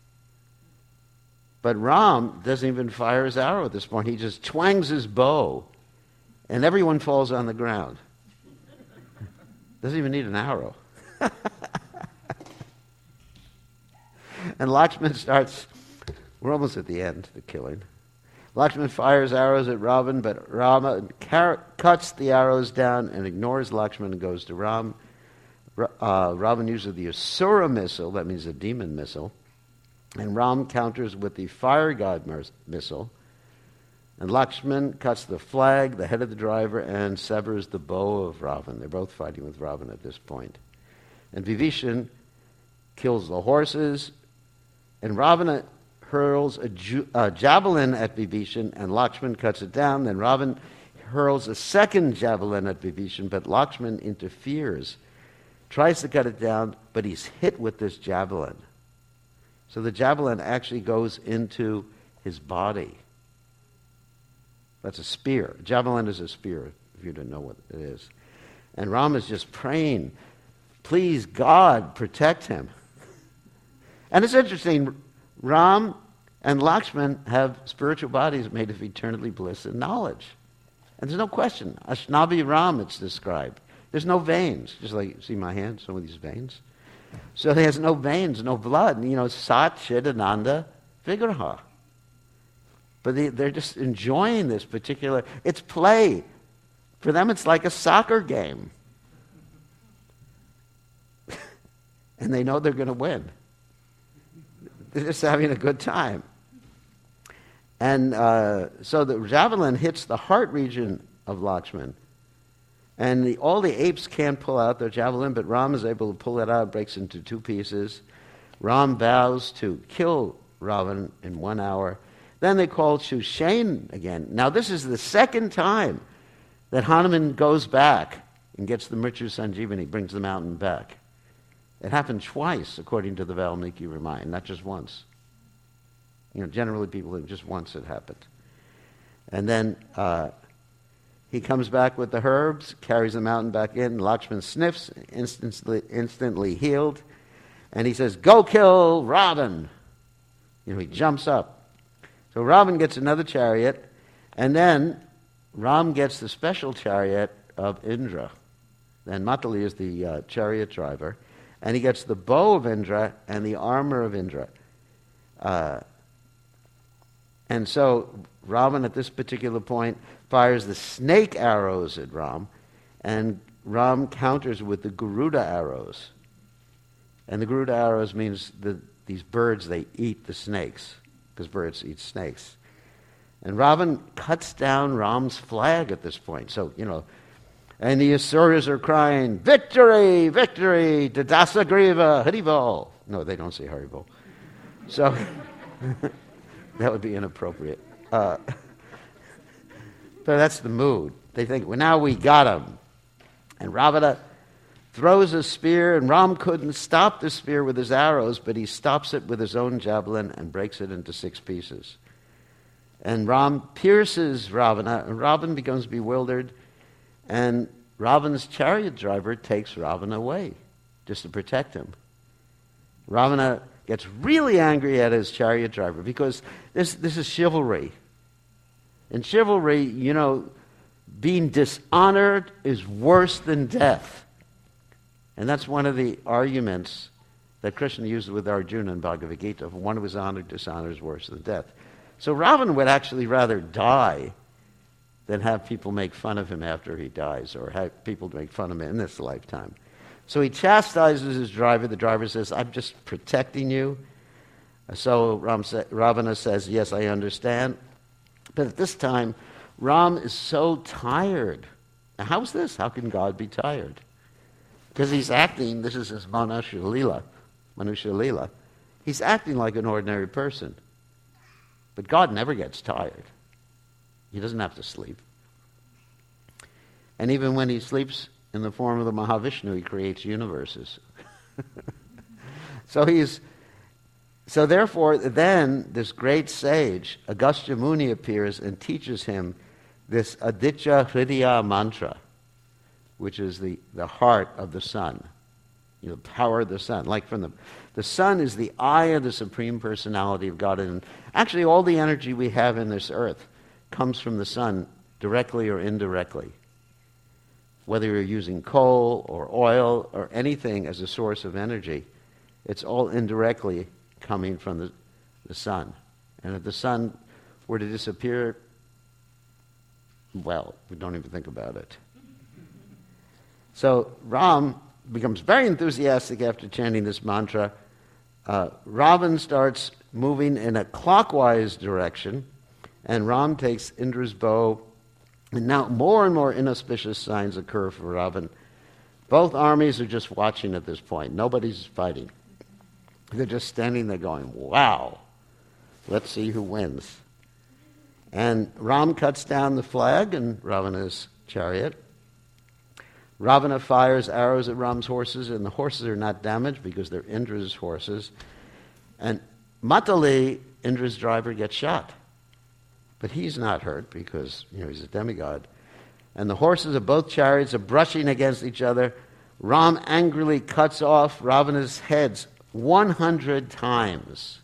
But Ram doesn't even fire his arrow at this point. He just twangs his bow, and everyone falls on the ground. Doesn't even need an arrow. And Lakshman starts, we're almost at the end, the killing. Lakshman fires arrows at Ravan, but Rama cuts the arrows down and ignores Lakshman and goes to Ram. Ravan uses the Asura missile, that means a demon missile, and Ram counters with the fire god missile. And Lakshman cuts the flag, the head of the driver, and severs the bow of Ravan. They're both fighting with Ravan at this point. And Vibhishan kills the horses, and Ravana hurls a javelin at Vibhishan, and Lakshman cuts it down. Then Ravan hurls a second javelin at Vibhishan, but Lakshman interferes, tries to cut it down, but he's hit with this javelin. So the javelin actually goes into his body. That's a spear. Javelin is a spear, if you didn't know what it is. And Ram is just praying, please, God, protect him. And it's interesting, Ram and Lakshman have spiritual bodies made of eternally bliss and knowledge. And there's no question. Ashnavi Ram, it's described. There's no veins. Just like, see my hand, some of these veins? So there's no veins, no blood. Sat Chidananda Vigraha. But they're just enjoying this particular, it's play. For them, it's like a soccer game. And they know they're going to win. They're just having a good time. And so the javelin hits the heart region of Lakshman. And all the apes can't pull out their javelin, but Ram is able to pull it out, breaks into two pieces. Ram vows to kill Ravan in 1 hour. Then they call Shushain again. Now this is the second time that Hanuman goes back and gets the Mrityu Sanjeevani, brings the mountain back. It happened twice, according to the Valmiki Ramayana, not just once. Generally people think just once it happened. And then he comes back with the herbs, carries the mountain back in. Lakshman sniffs, instantly healed. And he says, go kill Ravan. He jumps up. So Ravan gets another chariot, and then Ram gets the special chariot of Indra. Then Matali is the chariot driver, and he gets the bow of Indra and the armor of Indra. And so Ravan at this particular point fires the snake arrows at Ram, and Ram counters with the Garuda arrows. And the Garuda arrows means these birds, they eat the snakes, because birds eat snakes. And Ravan cuts down Ram's flag at this point. So, and the Asuras are crying, victory, victory, to Dasagriva, Haribol. No, they don't say Haribol. So, that would be inappropriate. But that's the mood. They think, well, now we got him. And Ravana throws a spear, and Ram couldn't stop the spear with his arrows, but he stops it with his own javelin and breaks it into 6 pieces. And Ram pierces Ravana, and Ravan becomes bewildered, and Ravan's chariot driver takes Ravana away just to protect him. Ravana gets really angry at his chariot driver because this is chivalry. In chivalry, being dishonored is worse than death. And that's one of the arguments that Krishna used with Arjuna in Bhagavad Gita. One who is honored, dishonor is worse than death. So Ravana would actually rather die than have people make fun of him after he dies, or have people make fun of him in this lifetime. So he chastises his driver. The driver says, I'm just protecting you. So Ravana says, yes, I understand. But at this time, Ram is so tired. Now, how's this? How can God be tired? Because he's acting, this is his Manusha Leela. He's acting like an ordinary person. But God never gets tired. He doesn't have to sleep. And even when he sleeps in the form of the Mahavishnu, he creates universes. So therefore, then this great sage, Agastya Muni, appears and teaches him this Aditya Hridaya mantra, which is the heart of the sun, the power of the sun. Like from the sun is the eye of the Supreme Personality of God, and actually all the energy we have in this earth comes from the sun, directly or indirectly. Whether you're using coal or oil or anything as a source of energy, it's all indirectly coming from the sun. And if the sun were to disappear, well, we don't even think about it. So Ram becomes very enthusiastic after chanting this mantra. Ravan starts moving in a clockwise direction, And Ram takes Indra's bow, and now more and more inauspicious signs occur for Ravan. Both armies are just watching at this point. Nobody's fighting. They're just standing there going, wow, let's see who wins. And Ram cuts down the flag in Ravana's chariot. Ravana fires arrows at Ram's horses, and the horses are not damaged because they're Indra's horses. And Matali, Indra's driver, gets shot. But he's not hurt because, he's a demigod. And the horses of both chariots are brushing against each other. Ram angrily cuts off Ravana's heads 100 times,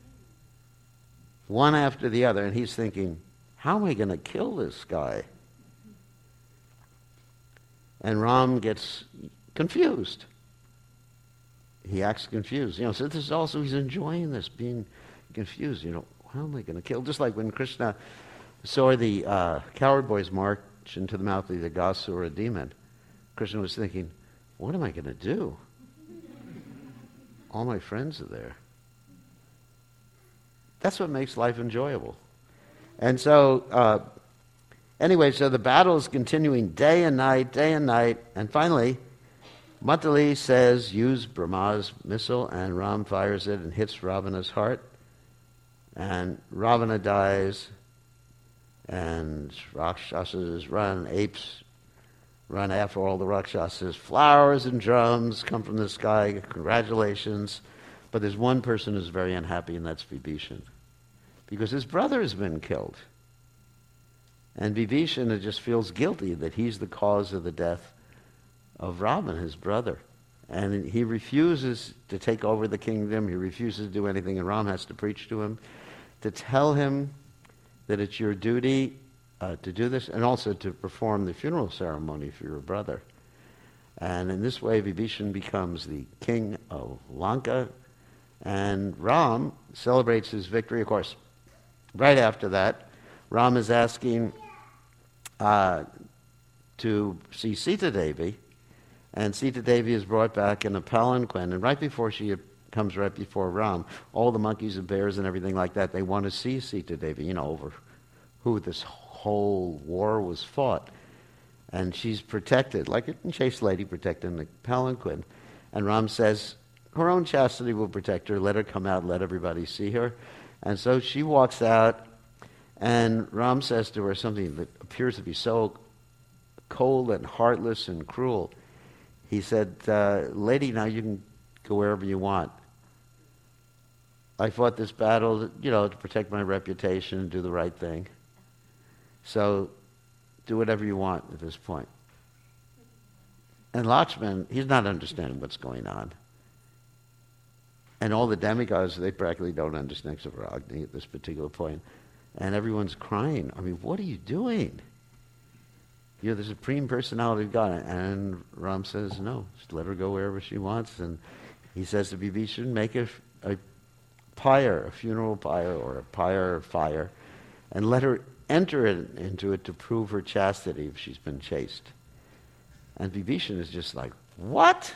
one after the other. And he's thinking, how am I going to kill this guy? And Ram gets confused. He acts confused. So this is also, he's enjoying this, being confused. How am I going to kill? Just like when Krishna saw the coward boys march into the mouth of the Gasura demon, Krishna was thinking, what am I going to do? All my friends are there. That's what makes life enjoyable. And so, anyway, so the battle is continuing day and night, and finally, Matali says, use Brahma's missile, and Ram fires it and hits Ravana's heart. And Ravana dies, and Rakshasas run, apes run after all the Rakshasas. Flowers and drums come from the sky, congratulations. But there's one person who's very unhappy, and that's Vibhishan, because his brother has been killed. And Vibhishan just feels guilty that he's the cause of the death of Ravan, his brother. And he refuses to take over the kingdom. He refuses to do anything, and Ram has to preach to him, to tell him that it's your duty to do this, and also to perform the funeral ceremony for your brother. And in this way, Vibhishan becomes the king of Lanka, and Ram celebrates his victory. Of course, right after that, Ram is asking to see Sita Devi, and Sita Devi is brought back in a palanquin, and right before she comes right before Ram, all the monkeys and bears and everything like that, they want to see Sita Devi, over who this whole war was fought. And she's protected, like a chaste lady protected in the palanquin. And Ram says, her own chastity will protect her, let her come out, let everybody see her. And so she walks out, and Ram says to her something that appears to be so cold and heartless and cruel. He said, lady, now you can go wherever you want. I fought this battle, to protect my reputation and do the right thing. So do whatever you want at this point. And Lakshman, he's not understanding what's going on. And all the demigods, they practically don't understand except for Agni at this particular point. And everyone's crying. I mean, what are you doing? You're the supreme personality of God. And Ram says, no, just let her go wherever she wants. And he says to Vibhishan, make a pyre, a funeral pyre or a pyre fire, and let her enter into it to prove her chastity if she's been chaste. And Vibhishan is just like, what?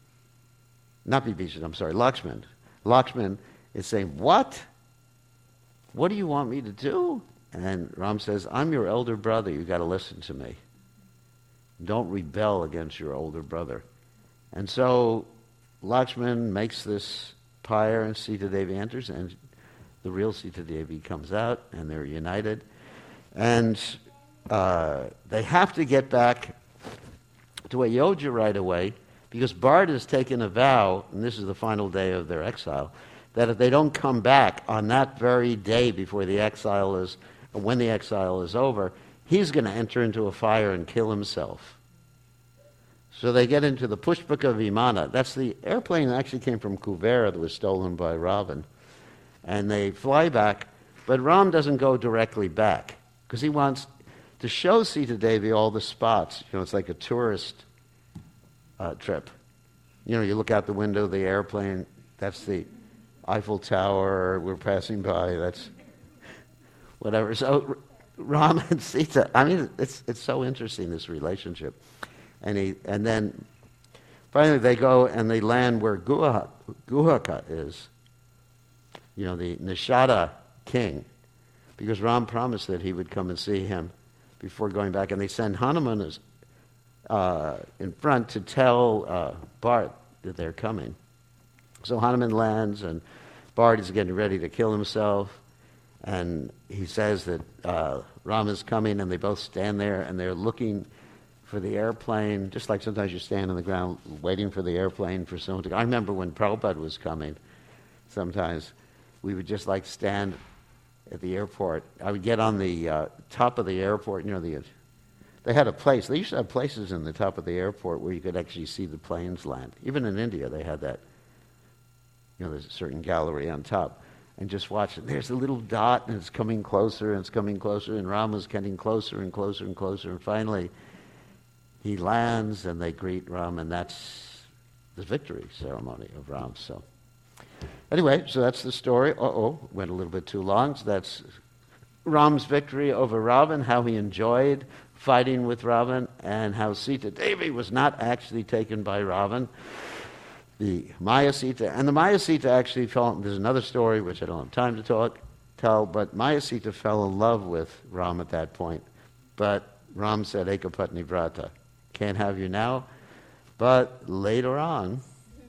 Not Vibhishan, I'm sorry, Lakshman. Lakshman is saying, what? What do you want me to do? And Ram says, I'm your elder brother. You've got to listen to me. Don't rebel against your older brother. And so Lakshman makes this pyre, and Sita Devi enters, and the real Sita Devi comes out, and they're united. And they have to get back to Ayodhya right away, because Bharata has taken a vow, and this is the final day of their exile, that if they don't come back on that very day before the exile is, or when the exile is over, he's going to enter into a fire and kill himself. So they get into the Pushpaka Vimana. That's the airplane that actually came from Kuvera that was stolen by Ravan. And they fly back, but Ram doesn't go directly back, because he wants to show Sita Devi all the spots. It's like a tourist trip. You look out the window of the airplane, that's the Eiffel Tower, we're passing by, that's whatever. So Ram and Sita, it's so interesting, this relationship. And then finally they go and they land where Guhaka is, the Nishada king. because Ram promised that he would come and see him before going back. And they send Hanuman in front to tell Bharat that they're coming. So Hanuman lands, and Bharat is getting ready to kill himself. And he says that Ram is coming, and they both stand there, and they're looking for the airplane, just like sometimes you stand on the ground waiting for the airplane for someone to go. I remember when Prabhupada was coming, sometimes we would just like stand at the airport. I would get on the top of the airport, they had a place. They used to have places in the top of the airport where you could actually see the planes land. Even in India, they had that. There's a certain gallery on top. And just watch it. There's a little dot, and it's coming closer, and it's coming closer, and Rama's getting closer and closer and closer. And finally, he lands, and they greet Ram, and that's the victory ceremony of Ram. So anyway, so that's the story. Went a little bit too long. So that's Ram's victory over Ravan, how he enjoyed fighting with Ravan, and how Sita Devi was not actually taken by Ravan. The Maya Sita, and the Maya Sita actually there's another story which I don't have time to tell, but Maya Sita fell in love with Ram at that point. But Ram said, Ekapatni Vrata, can't have you now. But later on,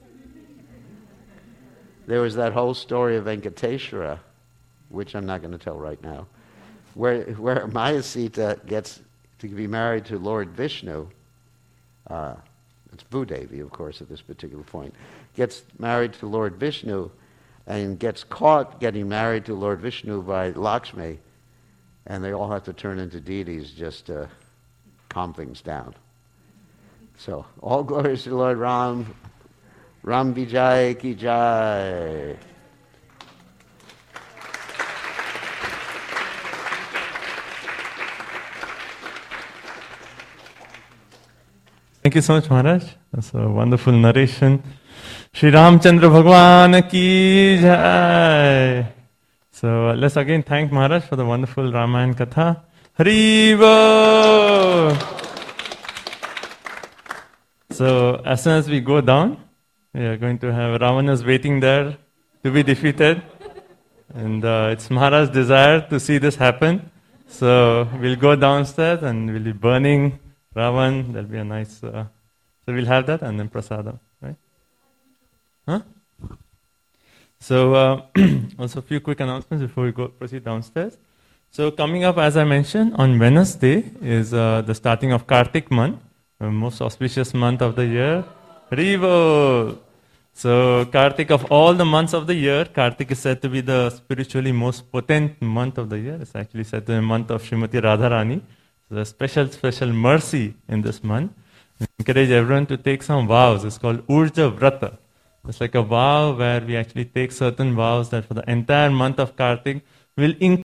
there was that whole story of Venkateshwara, which I'm not going to tell right now, where Maya Sita gets to be married to Lord Vishnu. It's Bhudevi, of course, at this particular point. Gets married to Lord Vishnu and gets caught getting married to Lord Vishnu by Lakshmi, and they all have to turn into deities just to calm things down. So, all glories to Lord Ram. Ram Vijay Ki Jai. Thank you so much, Maharaj. That's a wonderful narration. Shri Ramchandra Bhagwan Ki Jai. So let's again thank Maharaj for the wonderful Ramayana Katha. Haribo! So as soon as we go down, we are going to have Ravana's waiting there to be defeated. And it's Maharaj's desire to see this happen. So we'll go downstairs and we'll be burning Ravan. There'll be a nice... so we'll have that and then prasadam, right? Huh? So also a few quick announcements before we proceed downstairs. So coming up, as I mentioned, on Wednesday is the starting of Kartik month, the most auspicious month of the year. Haribo! So Kartik, of all the months of the year, Kartik is said to be the spiritually most potent month of the year. It's actually said to be the month of Srimati Radharani. So there's special mercy in this month. We encourage everyone to take some vows. It's called Urja Vrata. It's like a vow where we actually take certain vows that for the entire month of Kartik will